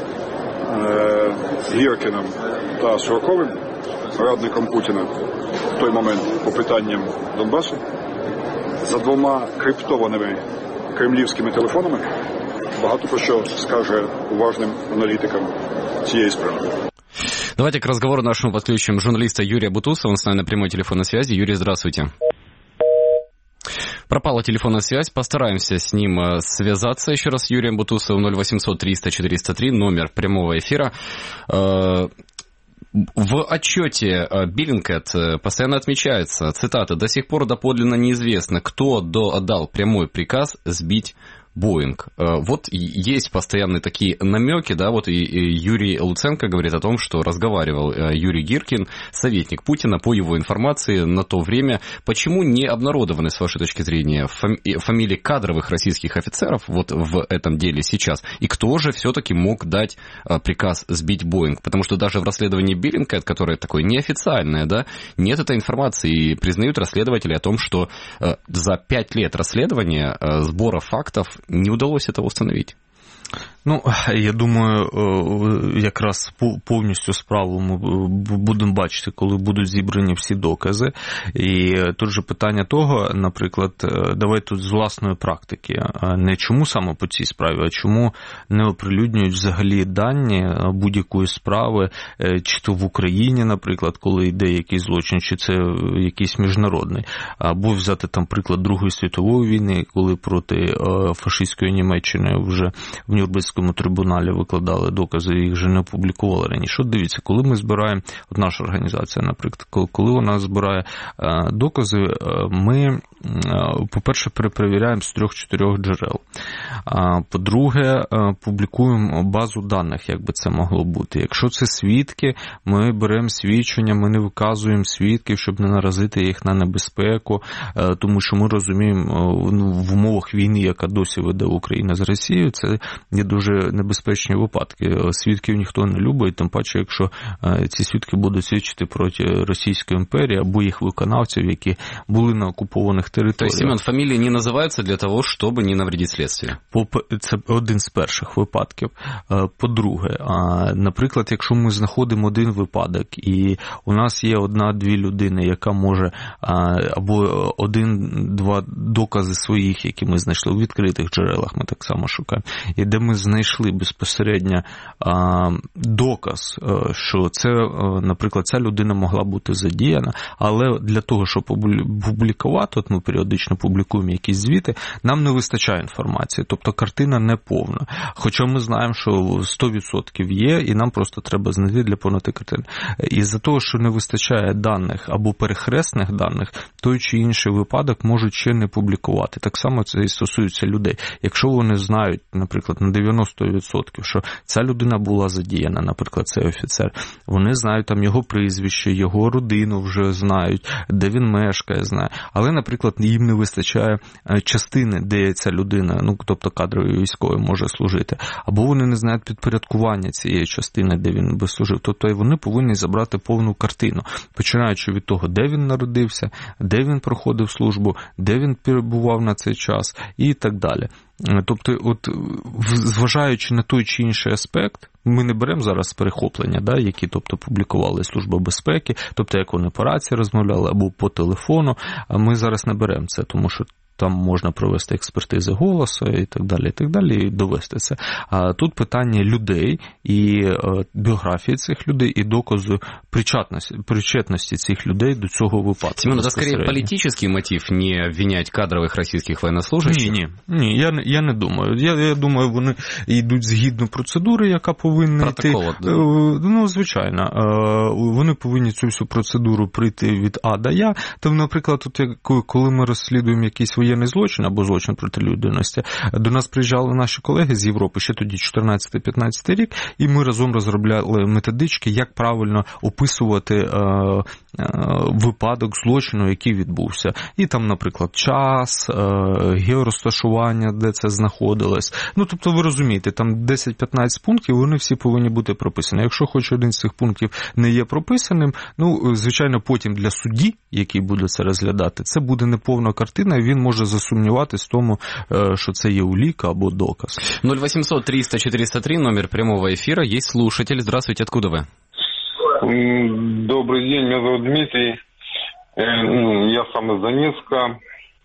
S13: Гіркіним та Сороковим, радником Путіна, в той момент по питанням Донбасу, за двома криптованими кремлівськими телефонами, багато про що скаже уважним аналітикам цієї справи.
S2: Давайте к разговору нашему подключим журналиста Юрия Бутусова. Он с нами на прямой телефонной связи. Юрий, здравствуйте. Пропала телефонная связь, постараемся с ним связаться еще раз с Юрием Бутусовым. ноль восемьсот триста четыреста три, номер прямого эфира. В отчете Bellingcat постоянно отмечается, цитата, «До сих пор доподлинно неизвестно, кто отдал прямой приказ сбить Боинг». Вот есть постоянные такие намеки, да, вот и Юрий Луценко говорит о том, что разговаривал Юрий Гиркин, советник Путина, по его информации на то время. Почему не обнародованы, с вашей точки зрения, фамилии кадровых российских офицеров вот в этом деле сейчас? И кто же все-таки мог дать приказ сбить Боинг? Потому что даже в расследовании Bellingcat, которое такое неофициальное, да, нет этой информации. И признают расследователи о том, что за пять лет расследования, сбора фактов, не удалось этого установить.
S11: Ну, я думаю, якраз повністю справу ми будемо бачити, коли будуть зібрані всі докази. І тут же питання того, наприклад, давай тут з власної практики, не чому саме по цій справі, а чому не оприлюднюють взагалі дані будь-якої справи, чи то в Україні, наприклад, коли йде якийсь злочин, чи це якийсь міжнародний. Або взяти там приклад Другої світової війни, коли проти фашистської Німеччини вже в Нюрнберзькому трибуналі викладали докази, їх вже не опублікували раніше. От дивіться, коли ми збираємо, от наша організація, наприклад, коли вона збирає докази, ми, по-перше, перепровіряємо з трьох-чотирьох джерел. По-друге, публікуємо базу даних, як би це могло бути. Якщо це свідки, ми беремо свідчення, ми не виказуємо свідків, щоб не наразити їх на небезпеку, тому що ми розуміємо, в умовах війни, яка досі веде Україна з Росією, це є дуже небезпечні випадки. Свідків ніхто не любить, тим паче, якщо ці свідки будуть свідчити проти Російської імперії або їх виконавців, які були на окупованих територіях.
S2: Тобто, Семен, фамілії не називаються для того, щоб не навредити слідству?
S11: Це один з перших випадків. По-друге, наприклад, якщо ми знаходимо один випадок, і у нас є одна-дві людини, яка може, або один-два докази своїх, які ми знайшли у відкритих джерелах, ми так само шукаємо, і де де ми знайшли безпосередньо доказ, що це, наприклад, ця людина могла бути задіяна, але для того, щоб публікувати, от ми періодично публікуємо якісь звіти, нам не вистачає інформації, тобто картина не повна. Хоча ми знаємо, що сто відсотків є, і нам просто треба знайти для повноти картини. Із-за того, що не вистачає даних або перехресних даних, той чи інший випадок можуть ще не публікувати. Так само це і стосується людей. Якщо вони знають, наприклад, на дев'яносто відсотків, що ця людина була задіяна, наприклад, цей офіцер, вони знають там його прізвище, його родину вже знають, де він мешкає, знає. Але, наприклад, їм не вистачає частини, де ця людина, ну, тобто кадрової військової, може служити. Або вони не знають підпорядкування цієї частини, де він би служив. Тобто вони повинні забрати повну картину, починаючи від того, де він народився, де він проходив службу, де він перебував на цей час і так далі. Тобто, от, зважаючи на той чи інший аспект, ми не беремо зараз перехоплення, да, які, тобто, публікували Служба безпеки, тобто, як вони по рації розмовляли, або по телефону, а ми зараз не беремо це, тому що там можна провести експертизи голосу і так далі, і так далі, і довести це. А тут питання людей і біографії цих людей, і доказу причетності, причетності цих людей до цього випадку.
S2: Семен, это скорее политический мотив, не обвинять кадрових російських воєннослужащих?
S11: Ні, ні, ні, я, я не думаю. Я, я думаю, вони йдуть згідно процедури, яка повинна
S2: Протокол,
S11: йти.
S2: Да.
S11: Ну, звичайно. Вони повинні цю всю процедуру прийти від А до Я. Тому, наприклад, тут, коли ми розслідуємо якісь воєнний злочин або злочин проти людяності, до нас приїжджали наші колеги з Європи ще тоді чотирнадцятий-п'ятнадцятий рік, і ми разом розробляли методички, як правильно описувати е, е, випадок злочину, який відбувся. І там, наприклад, час, е, георозташування, де це знаходилось. Ну, тобто, ви розумієте, там десять-п'ятнадцять пунктів, вони всі повинні бути прописані. Якщо хоч один з цих пунктів не є прописаним, ну, звичайно, потім для судді, який буде це розглядати, це буде неповна картина, і він може засумніватись в тому, що це є улика або доказ.
S2: ноль восемьсот триста четыреста три, номер прямого эфира. Есть слушатель. Здравствуйте, откуда вы?
S14: Добрый день, меня зовут Дмитрий. Я сам из Донецка.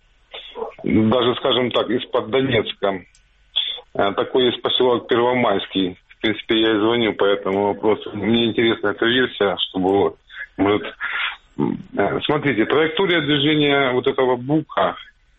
S14: Даже, скажем так, из-под Донецка. Такой есть поселок Первомайский. В принципе, я и звоню по этому вопросу. Мне интересна эта версия, чтобы... Может... Смотрите, траектория движения вот этого бука,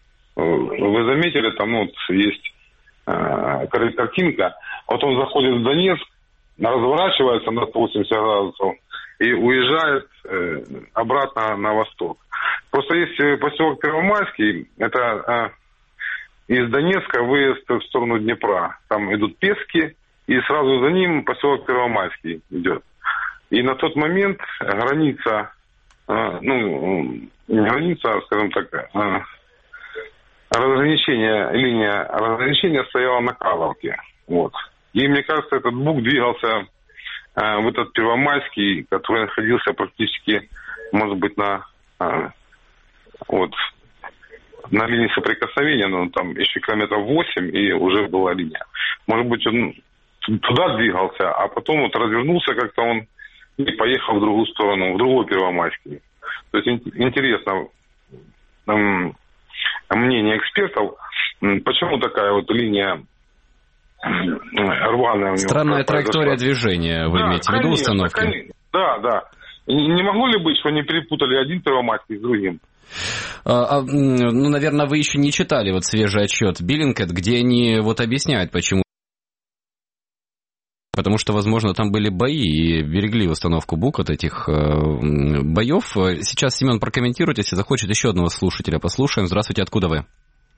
S14: вы заметили, там ну, вот есть э, картинка, вот он заходит в Донецк, разворачивается на сто восемьдесят градусов и уезжает э, обратно на восток. Просто есть поселок Первомайский, это э, из Донецка выезд в сторону Днепра. Там идут Пески, и сразу за ним поселок Первомайский идет. И на тот момент граница, э, ну, не граница, скажем так, э, разграничение, линия разграничения стояла на Карловке. Вот. И мне кажется, этот бук двигался э, в этот Первомайский, который находился практически, может быть, на, э, вот, на линии соприкосновения, но там еще километров восемь, и уже была линия. Может быть, он туда двигался, а потом вот развернулся как-то он и поехал в другую сторону, в другой Первомайский. То есть интересно... Э, мнение экспертов, почему такая вот линия рваная у него.
S2: Странная траектория движения, вы да, имеете в виду установки?
S14: Конечно. Да, да. Не могло ли быть, что они перепутали один Первомайский с другим?
S2: А, а, ну, наверное, вы еще не читали вот свежий отчет Bellingcat, где они вот объясняют, почему. Потому что, возможно, там были бои и берегли установку бук от этих э, боев. Сейчас, Семен, прокомментируйте, если захочет, еще одного слушателя послушаем. Здравствуйте, откуда вы?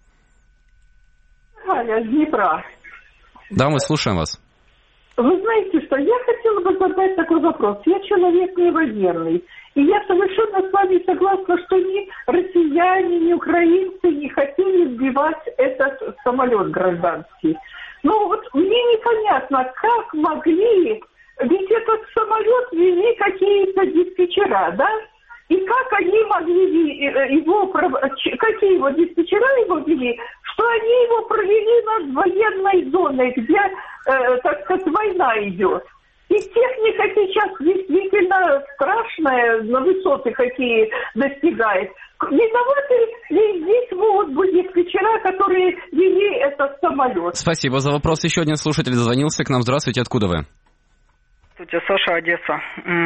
S15: Аня, с Днепра.
S2: Да, мы слушаем вас.
S15: Вы знаете что, я хотела бы задать такой вопрос. Я человек не военный. И я совершенно с вами согласна, что ни россияне, ни украинцы не хотели сбивать этот самолет гражданский. Но вот мне непонятно, как могли, ведь этот самолет вели какие-то диспетчера, да? И как они могли его, какие его диспетчера его вели, что они его провели над военной зоной, где, э, так сказать, война идет. И техника сейчас действительно страшная. известная, на высоты какие достигает. Виноваты ли здесь могут быть диспетчера, которые вели этот самолет?
S2: Спасибо за вопрос. Еще один слушатель дозвонился к нам. Здравствуйте, откуда вы?
S16: Здравствуйте, Саша, Одесса.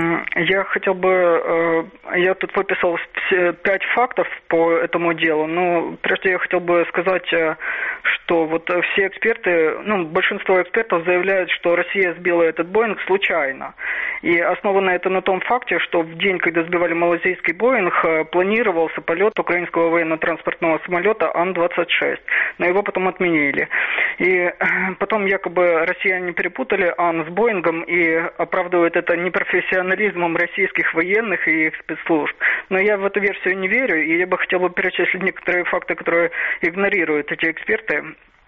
S16: Я хотел бы, я тут выписал пять фактов по этому делу, но прежде я хотел бы сказать, что вот все эксперты, ну, большинство экспертов заявляют, что Россия сбила этот Боинг случайно. И основано это на том факте, что в день, когда сбивали малазийский Боинг, планировался полет украинского военно-транспортного самолета Ан двадцать шесть, но его потом отменили. И потом якобы россияне перепутали Ан с Боингом и оправдывают это непрофессионализмом российских военных и их спецслужб. Но я в эту версию не верю, и я бы хотел бы перечислить некоторые факты, которые игнорируют эти эксперты.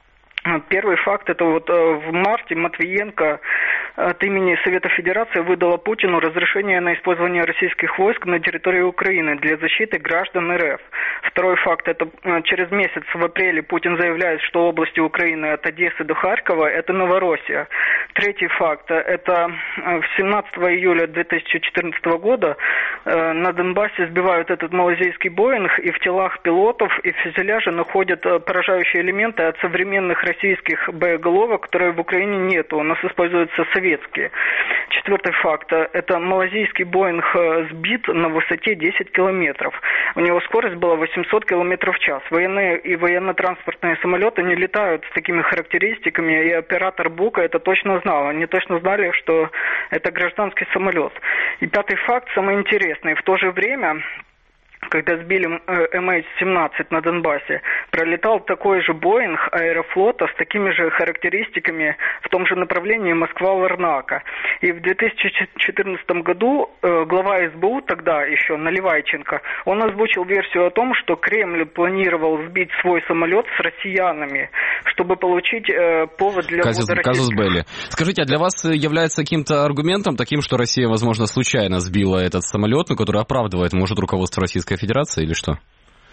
S16: Первый факт, это вот в марте Матвиенко от имени Совета Федерации выдала Путину разрешение на использование российских войск на территории Украины для защиты граждан РФ. Второй факт, это через месяц в апреле Путин заявляет, что области Украины от Одессы до Харькова это Новороссия. Третий факт, это семнадцатого июля две тысячи четырнадцатого года на Донбассе сбивают этот малазийский Боинг, и в телах пилотов и в фюзеляже находят поражающие элементы от современных российских боеголовок, которые в Украине нету. У нас используются советские. Четвертый факт. Это малазийский Боинг сбит на высоте десять километров. У него скорость была восемьсот километров в час. Военные и военно-транспортные самолеты не летают с такими характеристиками, и оператор Бука это точно знал. Они точно знали, что это гражданский самолет. И пятый факт, самый интересный. В то же время, когда сбили эм эйч семнадцать на Донбассе, пролетал такой же Боинг Аэрофлота с такими же характеристиками в том же направлении Москва-Ларнака. И в две тысячи четырнадцатом году глава эс бэ у тогда еще, Наливайченко, он озвучил версию о том, что Кремль планировал сбить свой самолет с россиянами, чтобы получить э, повод для
S2: казус,
S16: ввода
S2: казус
S16: российских...
S2: белли. Скажите, а для вас является каким-то аргументом таким, что Россия, возможно, случайно сбила этот самолет, ну, который оправдывает, может, руководство Российской Федерации или что?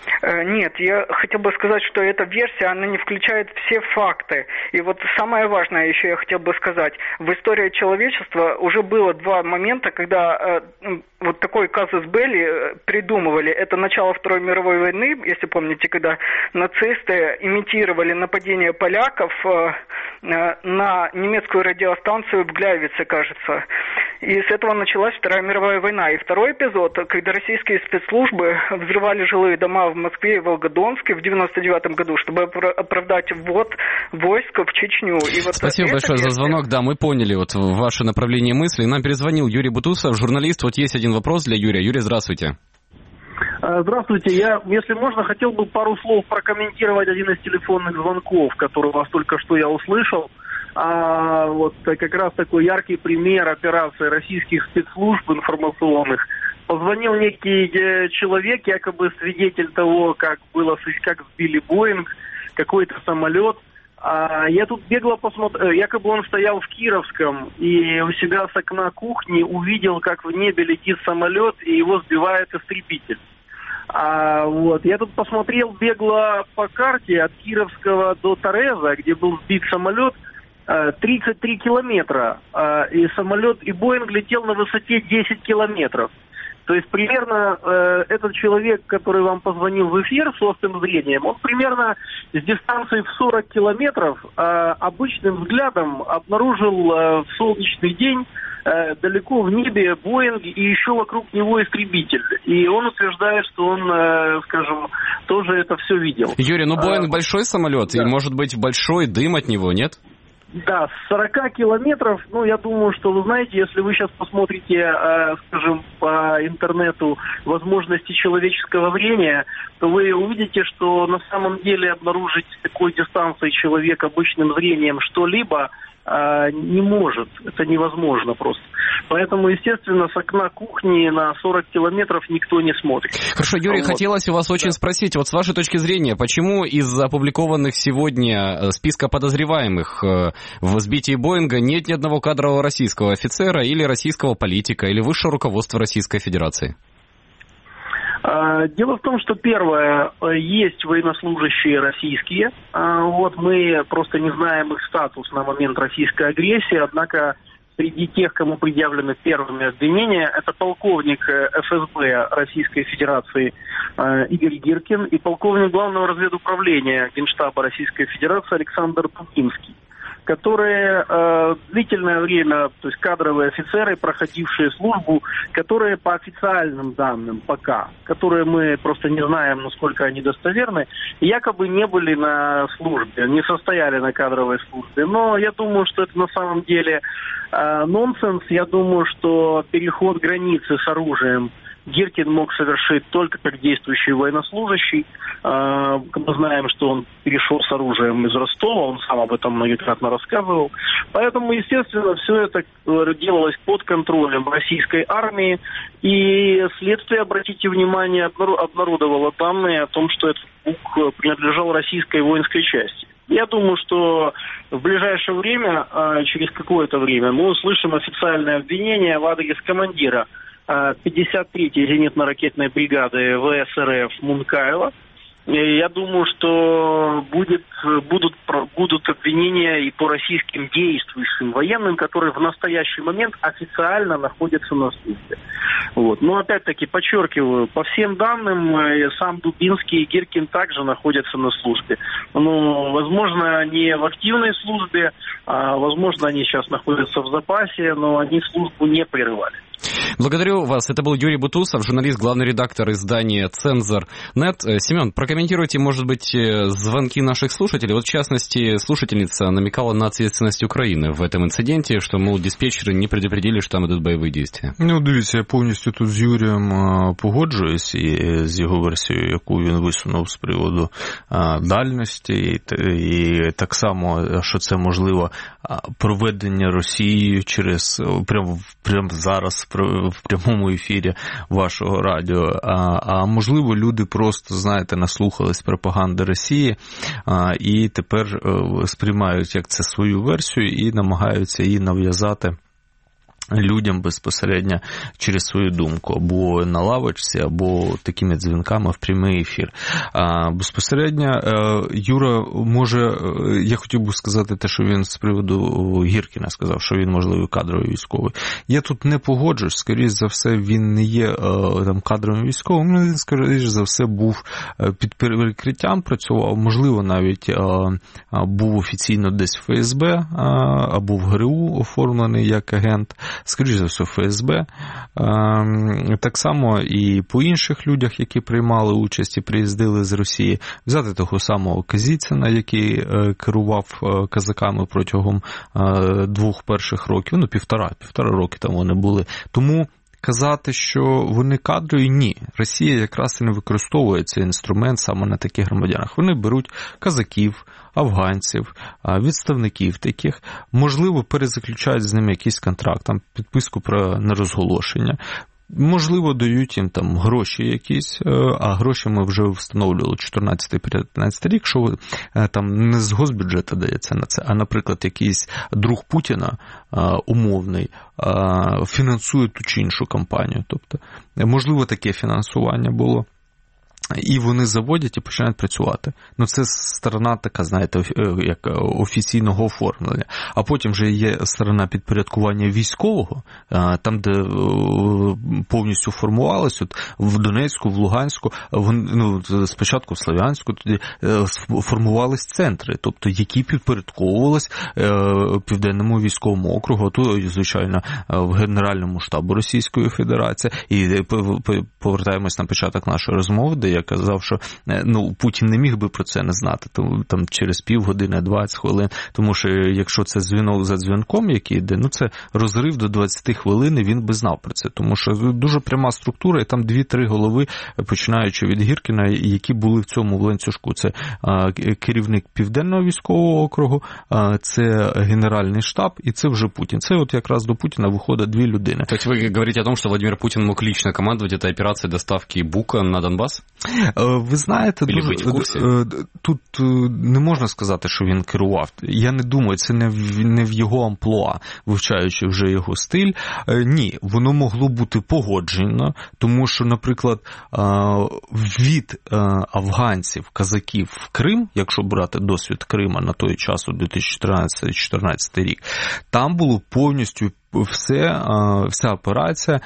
S16: Нет, я хотел бы сказать, что эта версия, она не включает все факты. И вот самое важное еще я хотел бы сказать. В истории человечества уже было два момента, когда э, вот такой казус белли придумывали. Это начало Второй мировой войны, если помните, когда нацисты имитировали нападение поляков э, э, на немецкую радиостанцию в Гляйвице, кажется. И с этого началась Вторая мировая война. И второй эпизод, когда российские спецслужбы взрывали жилые дома в Москве и Волгодонске в девяносто девятом году, чтобы оправдать ввод войск в Чечню. И вот
S2: спасибо большое
S16: версия...
S2: за звонок. Да, мы поняли вот ваше направление мысли. Нам перезвонил Юрий Бутусов, журналист. Вот есть один вопрос для Юрия. Юрий, здравствуйте.
S17: Здравствуйте. Я, если можно, хотел бы пару слов прокомментировать один из телефонных звонков, который вас только что я услышал. А вот как раз такой яркий пример операции российских спецслужб информационных. Позвонил некий человек, якобы свидетель того, как было, как сбили Боинг, какой-то самолет. А я тут бегло посмотрел, якобы он стоял в Кировском и у себя с окна кухни увидел, как в небе летит самолет и его сбивает истребитель. А, вот, я тут посмотрел бегло по карте от Кировского до Тореза, где был сбит самолет, тридцать три километра, и самолет, и Боинг летел на высоте десять километров. То есть примерно э, этот человек, который вам позвонил в эфир с острым зрением, он примерно с дистанции в сорок километров э, обычным взглядом обнаружил э, в солнечный день э, далеко в небе Боинг и еще вокруг него истребитель. И он утверждает, что он, э, скажем, тоже это все видел.
S2: Юрий, ну Боинг а, большой самолет, да. И может быть большой дым от него, нет?
S17: Да, с сорока километров, ну, я думаю, что, вы знаете, если вы сейчас посмотрите, э, скажем, по интернету возможности человеческого зрения, то вы увидите, что на самом деле обнаружить с такой дистанции человек обычным зрением что-либо э, не может. Это невозможно просто. Поэтому, естественно, с окна кухни на сорок километров никто не смотрит.
S2: Хорошо, Юрий,
S17: вот.
S2: Хотелось у вас очень да. спросить, вот с вашей точки зрения, почему из опубликованных сегодня списка подозреваемых в сбитии Боинга нет ни одного кадрового российского офицера или российского политика, или высшего руководства Российской Федерации?
S17: Дело в том, что первое, есть военнослужащие российские, вот мы просто не знаем их статус на момент российской агрессии, однако среди тех, кому предъявлены первыми обвинения, это полковник эф эс бэ Российской Федерации Игорь Гиркин и полковник Главного разведуправления Генштаба Российской Федерации Александр Дубинский, которые э, длительное время, то есть кадровые офицеры, проходившие службу, которые по официальным данным пока, которые мы просто не знаем, насколько они достоверны, якобы не были на службе, не состояли на кадровой службе. Но я думаю, что это на самом деле э, нонсенс. Я думаю, что переход границы с оружием Гиркин мог совершить только как действующий военнослужащий. Мы знаем, что он перешел с оружием из Ростова, он сам об этом многократно рассказывал. Поэтому, естественно, все это делалось под контролем российской армии. И следствие, обратите внимание, обнародовало данные о том, что этот БУК принадлежал российской воинской части. Я думаю, что в ближайшее время, через какое-то время, мы услышим официальное обвинение в адрес командира пятьдесят третьей зенитно-ракетной бригады вэ эс эр эф Мункаева. Я думаю, что будет, будут, будут обвинения и по российским действующим военным, которые в настоящий момент официально находятся на службе. Вот. Но опять-таки подчеркиваю, по всем данным, сам Дубинский и Гиркин также находятся на службе. Но, возможно, не в активной службе, а, возможно, они сейчас находятся в запасе, но они службу не прерывали.
S2: Благодарю вас. Это был Юрий Бутусов, журналист, главный редактор издания «Цензор точка нет». Семен, прокомментируйте, может быть, звонки наших слушателей. Вот, в частности, слушательница намекала на ответственность Украины в этом інциденті, що, мол, диспетчери не предупредили, що там ідуть бойові дії.
S11: Ну, дивіться, я повністю тут з Юрієм погоджуюсь і з його версією, яку він висунув з приводу дальності, і так само, що це можливо проведення Росією через, прямо, прямо зараз, в прямому ефірі вашого радіо, а, а можливо люди просто, знаєте, наслухались пропаганди Росії а, і тепер а, сприймають як це свою версію і намагаються її нав'язати людям безпосередньо через свою думку, або на лавочці, або такими дзвінками в прямий ефір. А безпосередньо Юра може, я хотів би сказати те, що він з приводу Гіркіна сказав, що він, можливо, кадровий військовий. Я тут не погоджуюсь, скоріш за все, він не є там кадровим військовим, він, скоріш за все, був під перекриттям, працював, можливо, навіть був офіційно десь в еф ес бе, або в ге ер у оформлений як агент, скоріше за все, еф ес бе. Так само і по інших людях, які приймали участь і приїздили з Росії. Взяти того самого Казіцина, який керував казаками протягом двох перших років, ну, півтора, півтора роки там вони були. Тому казати, що вони кадрові, ні. Росія якраз і не використовує цей інструмент саме на таких громадянах. Вони беруть казаків, афганців, відставників таких, можливо, перезаключають з ними якийсь контракт, там, підписку про нерозголошення. Можливо, дають їм там гроші якісь, а гроші ми вже встановлювали чотирнадцятий-п'ятнадцятий рік, що там не з госбюджету дається на це, а, наприклад, якийсь друг Путіна умовний фінансує ту чи іншу кампанію. Тобто, можливо, таке фінансування було. І вони заводять і починають працювати. Ну, це сторона така, знаєте, як офіційного оформлення. А потім вже є сторона підпорядкування військового, там, де повністю формувалось, от в Донецьку, в Луганську, ну, спочатку в Слов'янську, тоді формувались центри, тобто, які підпорядковувались Південному військовому округу, а то, звичайно, в Генеральному штабу Російської Федерації. І повертаємось на початок нашої розмови, де я казав, що ну, Путін не міг би про це не знати, там, там через півгодини, двадцять хвилин, тому що якщо це дзвінок за дзвінком, який йде, ну це розрив до двадцять хвилин, він би знав про це, тому що дуже пряма структура, і там дві-три голови, починаючи від Гіркіна, які були в цьому в ланцюжку. Це а, керівник Південного військового округу, а, це Генеральний штаб, і це вже Путін. Це от якраз до Путіна виходить дві людини.
S2: Тобто ви говорите о том, що Владимир Путін мог лично командувати цією операцією доставки Бука на Донбас?
S11: Ви знаєте, дуже, тут не можна сказати, що він керував. Я не думаю, це не в, не в його амплуа, вивчаючи вже його стиль. Ні, воно могло бути погоджено, тому що, наприклад, від афганців, казаків в Крим, якщо брати досвід Крима на той час, у дві тисячі тринадцятий-чотирнадцятий рік, там було повністю все, вся операція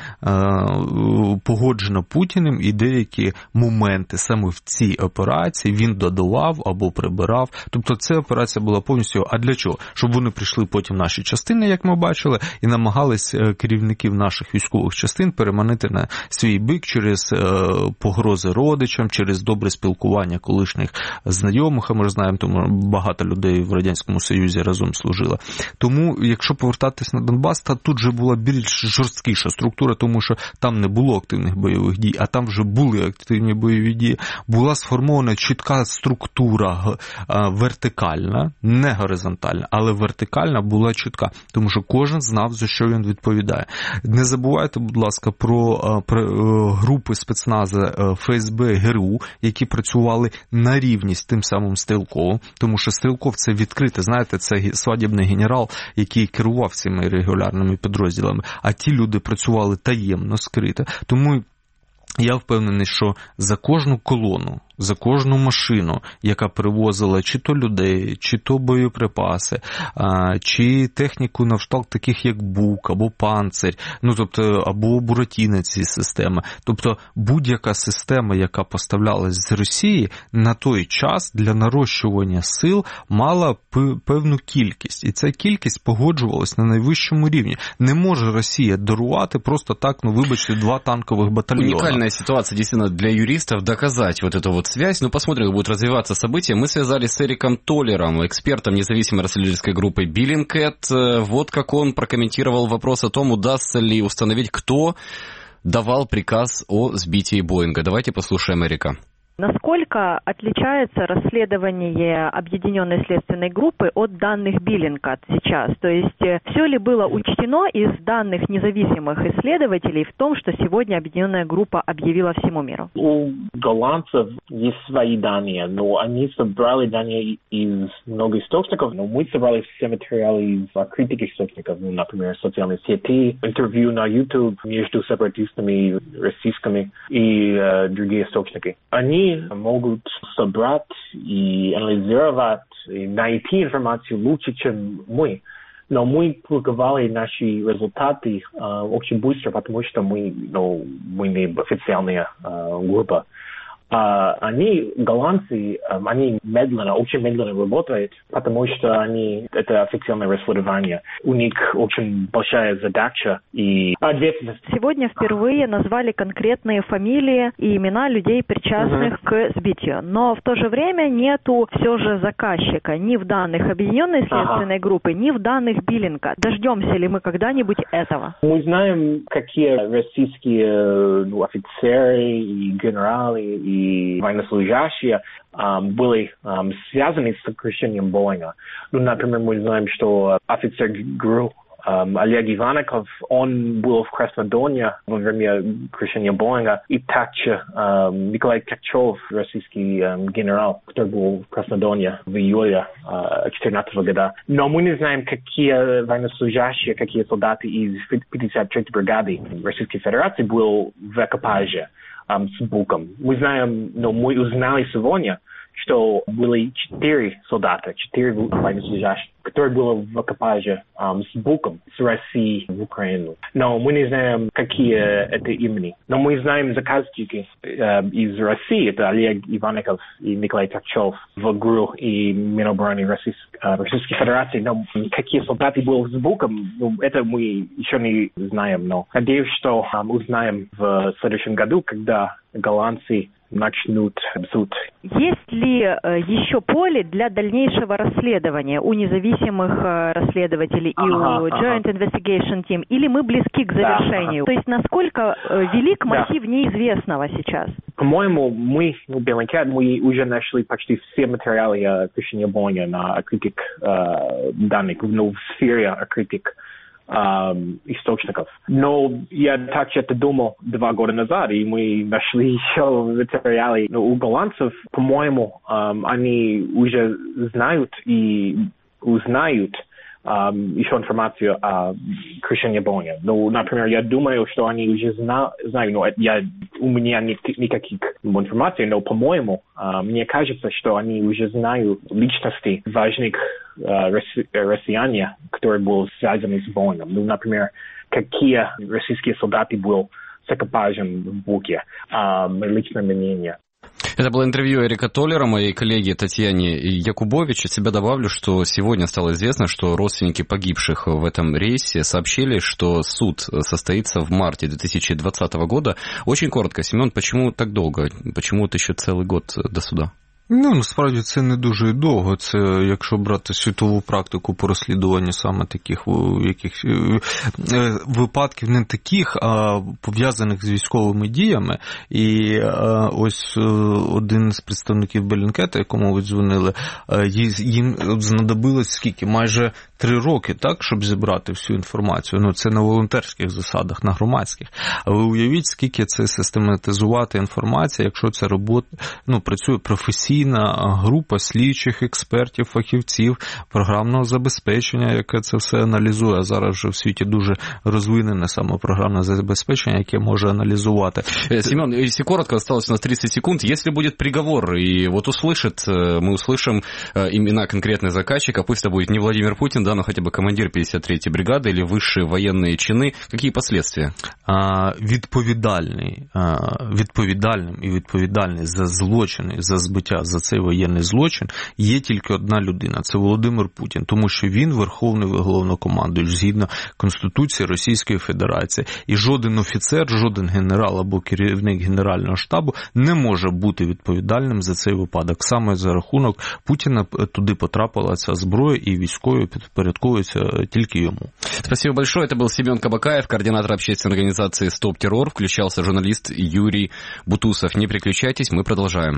S11: погоджена Путіним, і деякі моменти саме в цій операції він додавав або прибирав. Тобто ця операція була повністю, а для чого? Щоб вони прийшли потім в наші частини, як ми бачили, і намагались керівників наших військових частин переманити на свій бік через погрози родичам, через добре спілкування колишніх знайомих, а ми ж знаємо, тому багато людей в Радянському Союзі разом служило. Тому, якщо повертатись на Донбас, то тут же була більш жорсткіша структура, тому що там не було активних бойових дій, а там вже були активні бойові дії. Була сформована чітка структура вертикальна, не горизонтальна, але вертикальна була чітка, тому що кожен знав, за що він відповідає. Не забувайте, будь ласка, про, про групи спецназу еф ес бе, ге ер у, які працювали на рівні з тим самим Стрілковим, тому що Стрілков – це відкрите, знаєте, це свадібний генерал, який керував цими регулярними підрозділами, а ті люди працювали таємно, скрито. Тому я впевнений, що за кожну колону, за кожну машину, яка перевозила чи то людей, чи то боєприпаси, чи техніку на кшталт таких як Бук, або Панцирь, ну, тобто, або Буратіно ці системи. Тобто будь-яка система, яка поставлялась з Росії, на той час для нарощування сил мала певну кількість. І ця кількість погоджувалась на найвищому рівні. Не може Росія дарувати просто так, ну, вибачте, два танкових батальйона.
S2: Уникальная ситуация, действительно, для юристов доказать вот эту вот связь. Ну, посмотрим, как будут развиваться события. Мы связались с Эриком Толлером, экспертом независимой расследовательской группы Bellingcat. Вот как он прокомментировал вопрос о том, удастся ли установить, кто давал приказ о сбитии Боинга. Давайте послушаем Эрика.
S18: Насколько отличается расследование объединенной следственной группы от данных Bellingcat сейчас? То есть все ли было учтено из данных независимых исследователей в том, что сегодня объединенная группа объявила всему миру?
S19: У голландцев есть свои данные, но они собрали данные из многих источников, но мы собрали все материалы из открытых источников, ну, например, социальные сети, интервью на YouTube между сепаратистами российскими и э, другие источники. Они могут собрать и анализировать, и найти информацию лучше, чем мы. Но мы публиковали наши результаты э, очень быстро, потому что мы, ну, мы не официальная э, группа. А они, голландцы, они медленно, очень медленно работают, потому что они, это официальное расследование. У них очень большая задача и ответственность.
S18: Сегодня впервые назвали конкретные фамилии и имена людей, причастных uh-huh. к сбитию. Но в то же время нету все же заказчика ни в данных Объединенной следственной uh-huh. группы, ни в данных Bellingcat. Дождемся ли мы когда-нибудь этого?
S19: Мы знаем, какие российские, ну, офицеры и генералы и и военнослужащие um, были um, связаны с сокращением Боинга. Ну, например, мы знаем, что офицер ГРУ um, Олег Иванников, он был в Краснодоне во время крушения Боинга, и также um, Николай Ткачев, российский um, генерал, который был в Краснодоне в июле две тысячи четырнадцатого года. Но мы не знаем, какие военнослужащие, какие солдаты из пятьдесят третьей бригады Российской Федерации был в экипаже Um, с Буком. Мы знаем, но мы узнали сегодня, что были четыре солдата, четыре военнослужащих, которые были в экипаже um, с Буком с России в Украину. Но мы не знаем, какие это имени. Но мы знаем заказчики uh, из России. Это Олег Иванников и Николай Ткачев в ГРУ и Минобороны Российской, uh, Российской Федерации. Но какие солдаты были с Буком, ну, это мы еще не знаем. Но надеюсь, что um, узнаем в следующем году, когда голландцы начнут суд.
S18: Есть ли э, еще поле для дальнейшего расследования у независимых э, расследователей и ага, у Joint ага. Investigation Team? Или мы близки к завершению? Да. То есть насколько э, велик массив да. неизвестного сейчас?
S19: По-моему, мы, ну, Bellingcat, мы уже нашли почти все материалы крушения Боинга на открытых э, данных, ну, в сфере открытых Um, источников. Но я также это думал два года назад, и мы нашли еще материалы. Но у голландцев, по-моему, um, они уже знают и узнают um, еще информацию о крушении Боинга. Ну, например, я думаю, что они уже зна- знают, но я, у меня нет никаких информаций, но, по-моему, uh, мне кажется, что они уже знают личности важных россияне, которые были связаны с Боингом. Ну, например, какие российские солдаты были с экипажем в Буке. Личное мнение.
S2: Это было интервью Эрика Толлера, моей коллеге Татьяне Якубович. От себя добавлю, что сегодня стало известно, что родственники погибших в этом рейсе сообщили, что суд состоится в марте две тысячи двадцатого года. Очень коротко, Семен, почему так долго? Почему вот еще целый год до суда?
S11: Ну, насправді це не дуже довго. Це, якщо брати світову практику по розслідуванню саме таких яких, випадків, не таких, а пов'язаних з військовими діями. І ось один з представників Беллінкета, якому ви дзвонили, їм знадобилось скільки? Майже три роки, так, щоб зібрати всю інформацію. Ну, це на волонтерських засадах, на громадських. А ви уявіть, скільки це систематизувати інформацію, якщо це робота, ну, працює професійно, група слідчих, експертів, фахівців, програмного забезпечення, яке це все аналізує. А зараз вже в світі дуже розвинене саме програмне забезпечення, яке може аналізувати.
S2: Семен, если коротко, осталось у нас тридцать секунд. Если будет приговор, и вот услышит, мы услышим имена конкретных заказчика, пусть это будет не Владимир Путин, да, но хотя бы командир пятьдесят третьей бригады или высшие военные чины, какие последствия?
S11: А, відповідальний, а, відповідальним і відповідальний за злочини, за збиття, за цей воєнний злочин є тільки одна людина – це Володимир Путін, тому що він верховний головнокомандуючий згідно Конституції Російської Федерації. І жоден офіцер, жоден генерал або керівник Генерального штабу не може бути відповідальним за цей випадок. Саме за рахунок Путіна туди потрапила ця зброя, і військові підпорядковуються тільки йому.
S2: Спасибо большое. Это был Семен Кабакаев, координатор общественной организации «Стоп террор». Включался журналист Юрий Бутусов. Не переключайтесь, мы продолжаем.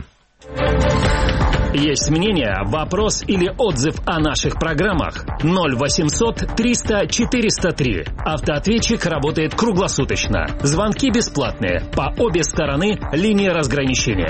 S1: Есть мнение, вопрос или отзыв о наших программах? ноль восемьсот триста четыреста три. Автоответчик работает круглосуточно. Звонки бесплатные. По обе стороны линии разграничения.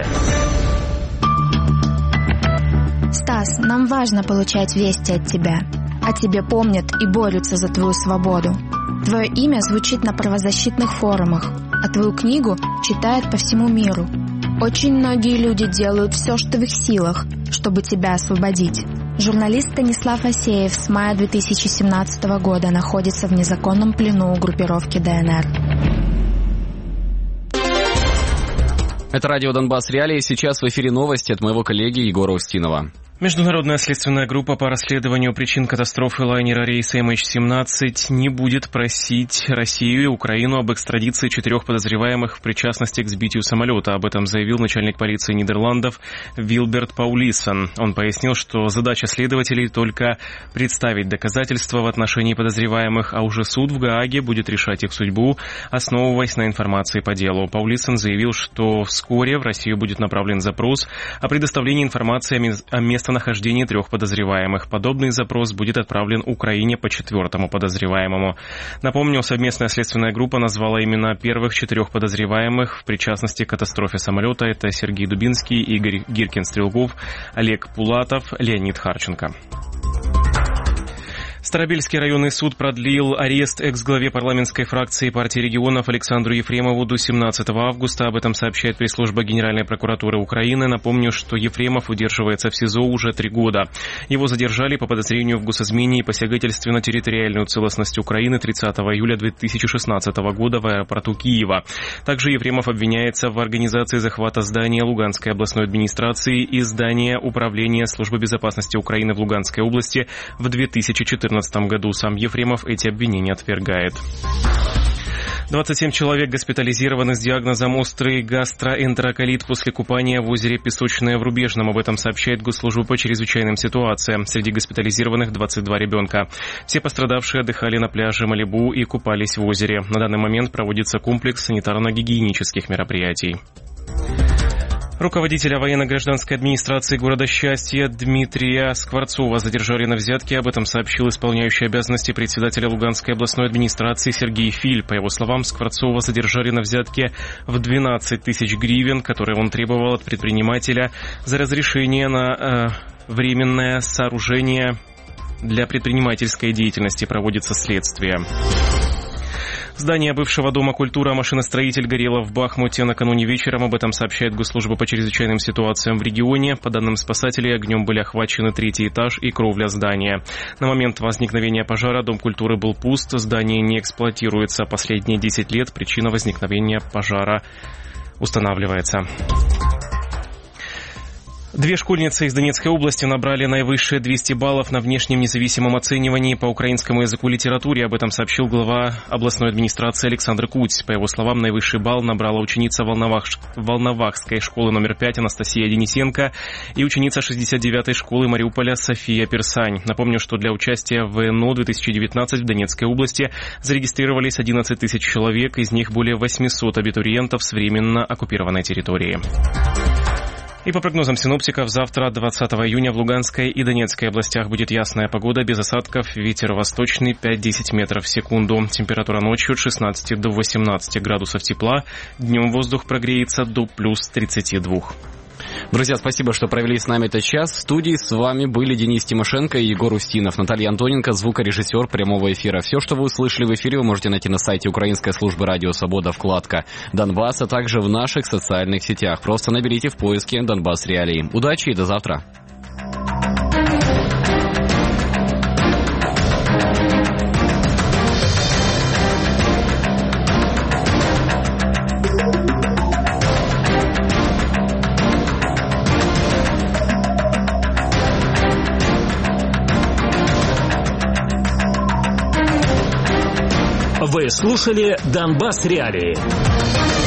S20: Стас, нам важно получать вести от тебя. О тебе помнят и борются за твою свободу. Твое имя звучит на правозащитных форумах, а твою книгу читают по всему миру. Очень многие люди делают все, что в их силах, чтобы тебя освободить. Журналист Станислав Асеев с мая две тысячи семнадцатого года находится в незаконном плену у группировки ДНР.
S2: Это радио «Донбасс Реалии». Сейчас в эфире новости от моего коллеги Егора Устинова.
S3: Международная следственная группа по расследованию причин катастрофы лайнера рейса эм эйч семнадцать не будет просить Россию и Украину об экстрадиции четырех подозреваемых в причастности к сбитию самолета. Об этом заявил начальник полиции Нидерландов Вилберт Паулисон. Он пояснил, что задача следователей только представить доказательства в отношении подозреваемых, а уже суд в Гааге будет решать их судьбу, основываясь на информации по делу. Паулисон заявил, что вскоре в Россию будет направлен запрос о предоставлении информации о местоположении нахождении трех подозреваемых. Подобный запрос будет отправлен Украине по четвертому подозреваемому. Напомню, совместная следственная группа назвала имена первых четырех подозреваемых в причастности к катастрофе самолета. Это Сергей Дубинский, Игорь Гиркин-Стрелков, Олег Пулатов, Леонид Харченко. Старобельский районный суд продлил арест экс-главе парламентской фракции партии регионов Александру Ефремову до семнадцатого августа. Об этом сообщает пресс-служба Генеральной прокуратуры Украины. Напомню, что Ефремов удерживается в СИЗО уже три года. Его задержали по подозрению в госизмене и посягательстве на территориальную целостность Украины тридцатого июля две тысячи шестнадцатого года в аэропорту Киева. Также Ефремов обвиняется в организации захвата здания Луганской областной администрации и здания Управления службы безопасности Украины в Луганской области в две тысячи четырнадцатом году. Сам Ефремов эти обвинения отвергает. двадцать семь человек госпитализированы с диагнозом острый гастроэнтероколит после купания в озере Песочное в Рубежном. Об этом сообщает Госслужба по чрезвычайным ситуациям. Среди госпитализированных двадцать два ребенка. Все пострадавшие отдыхали на пляже Малибу и купались в озере. На данный момент проводится комплекс санитарно-гигиенических мероприятий. Руководителя военно-гражданской администрации города Счастья Дмитрия Скворцова задержали на взятке. Об этом сообщил исполняющий обязанности председателя Луганской областной администрации Сергей Филь. По его словам, Скворцова задержали на взятке в двенадцать тысяч гривен, которые он требовал от предпринимателя за разрешение на э, временное сооружение для предпринимательской деятельности. Проводится следствие. Здание бывшего Дома культуры «Машиностроитель» горело в Бахмуте накануне вечером. Об этом сообщает Госслужба по чрезвычайным ситуациям в регионе. По данным спасателей, огнем были охвачены третий этаж и кровля здания. На момент возникновения пожара Дом культуры был пуст, здание не эксплуатируется. Последние десять лет причина возникновения пожара устанавливается. Две школьницы из Донецкой области набрали наивысшие двести баллов на внешнем независимом оценивании по украинскому языку и литературе. Об этом сообщил глава областной администрации Александр Куць. По его словам, наивысший балл набрала ученица Волновах... Волновахской школы номер пять Анастасия Денисенко и ученица шестьдесят девятой школы Мариуполя София Персань. Напомню, что для участия в ВНО две тысячи девятнадцать в Донецкой области зарегистрировались одиннадцать тысяч человек, из них более восемьсот абитуриентов с временно оккупированной территории. И по прогнозам синоптиков, завтра, двадцатого июня, в Луганской и Донецкой областях будет ясная погода, без осадков, ветер восточный пять-десять метров в секунду. Температура ночью от шестнадцати до восемнадцати градусов тепла, днем воздух прогреется до плюс тридцати двух.
S2: Друзья, спасибо, что провели с нами этот час. В студии с вами были Денис Тимошенко и Егор Устинов. Наталья Антоненко, звукорежиссер прямого эфира. Все, что вы услышали в эфире, вы можете найти на сайте Украинской службы радио «Свобода», вкладка «Донбасс», а также в наших социальных сетях. Просто наберите в поиске «Донбасс Реалии». Удачи и до завтра.
S1: Вы слушали «Донбасс Реалии».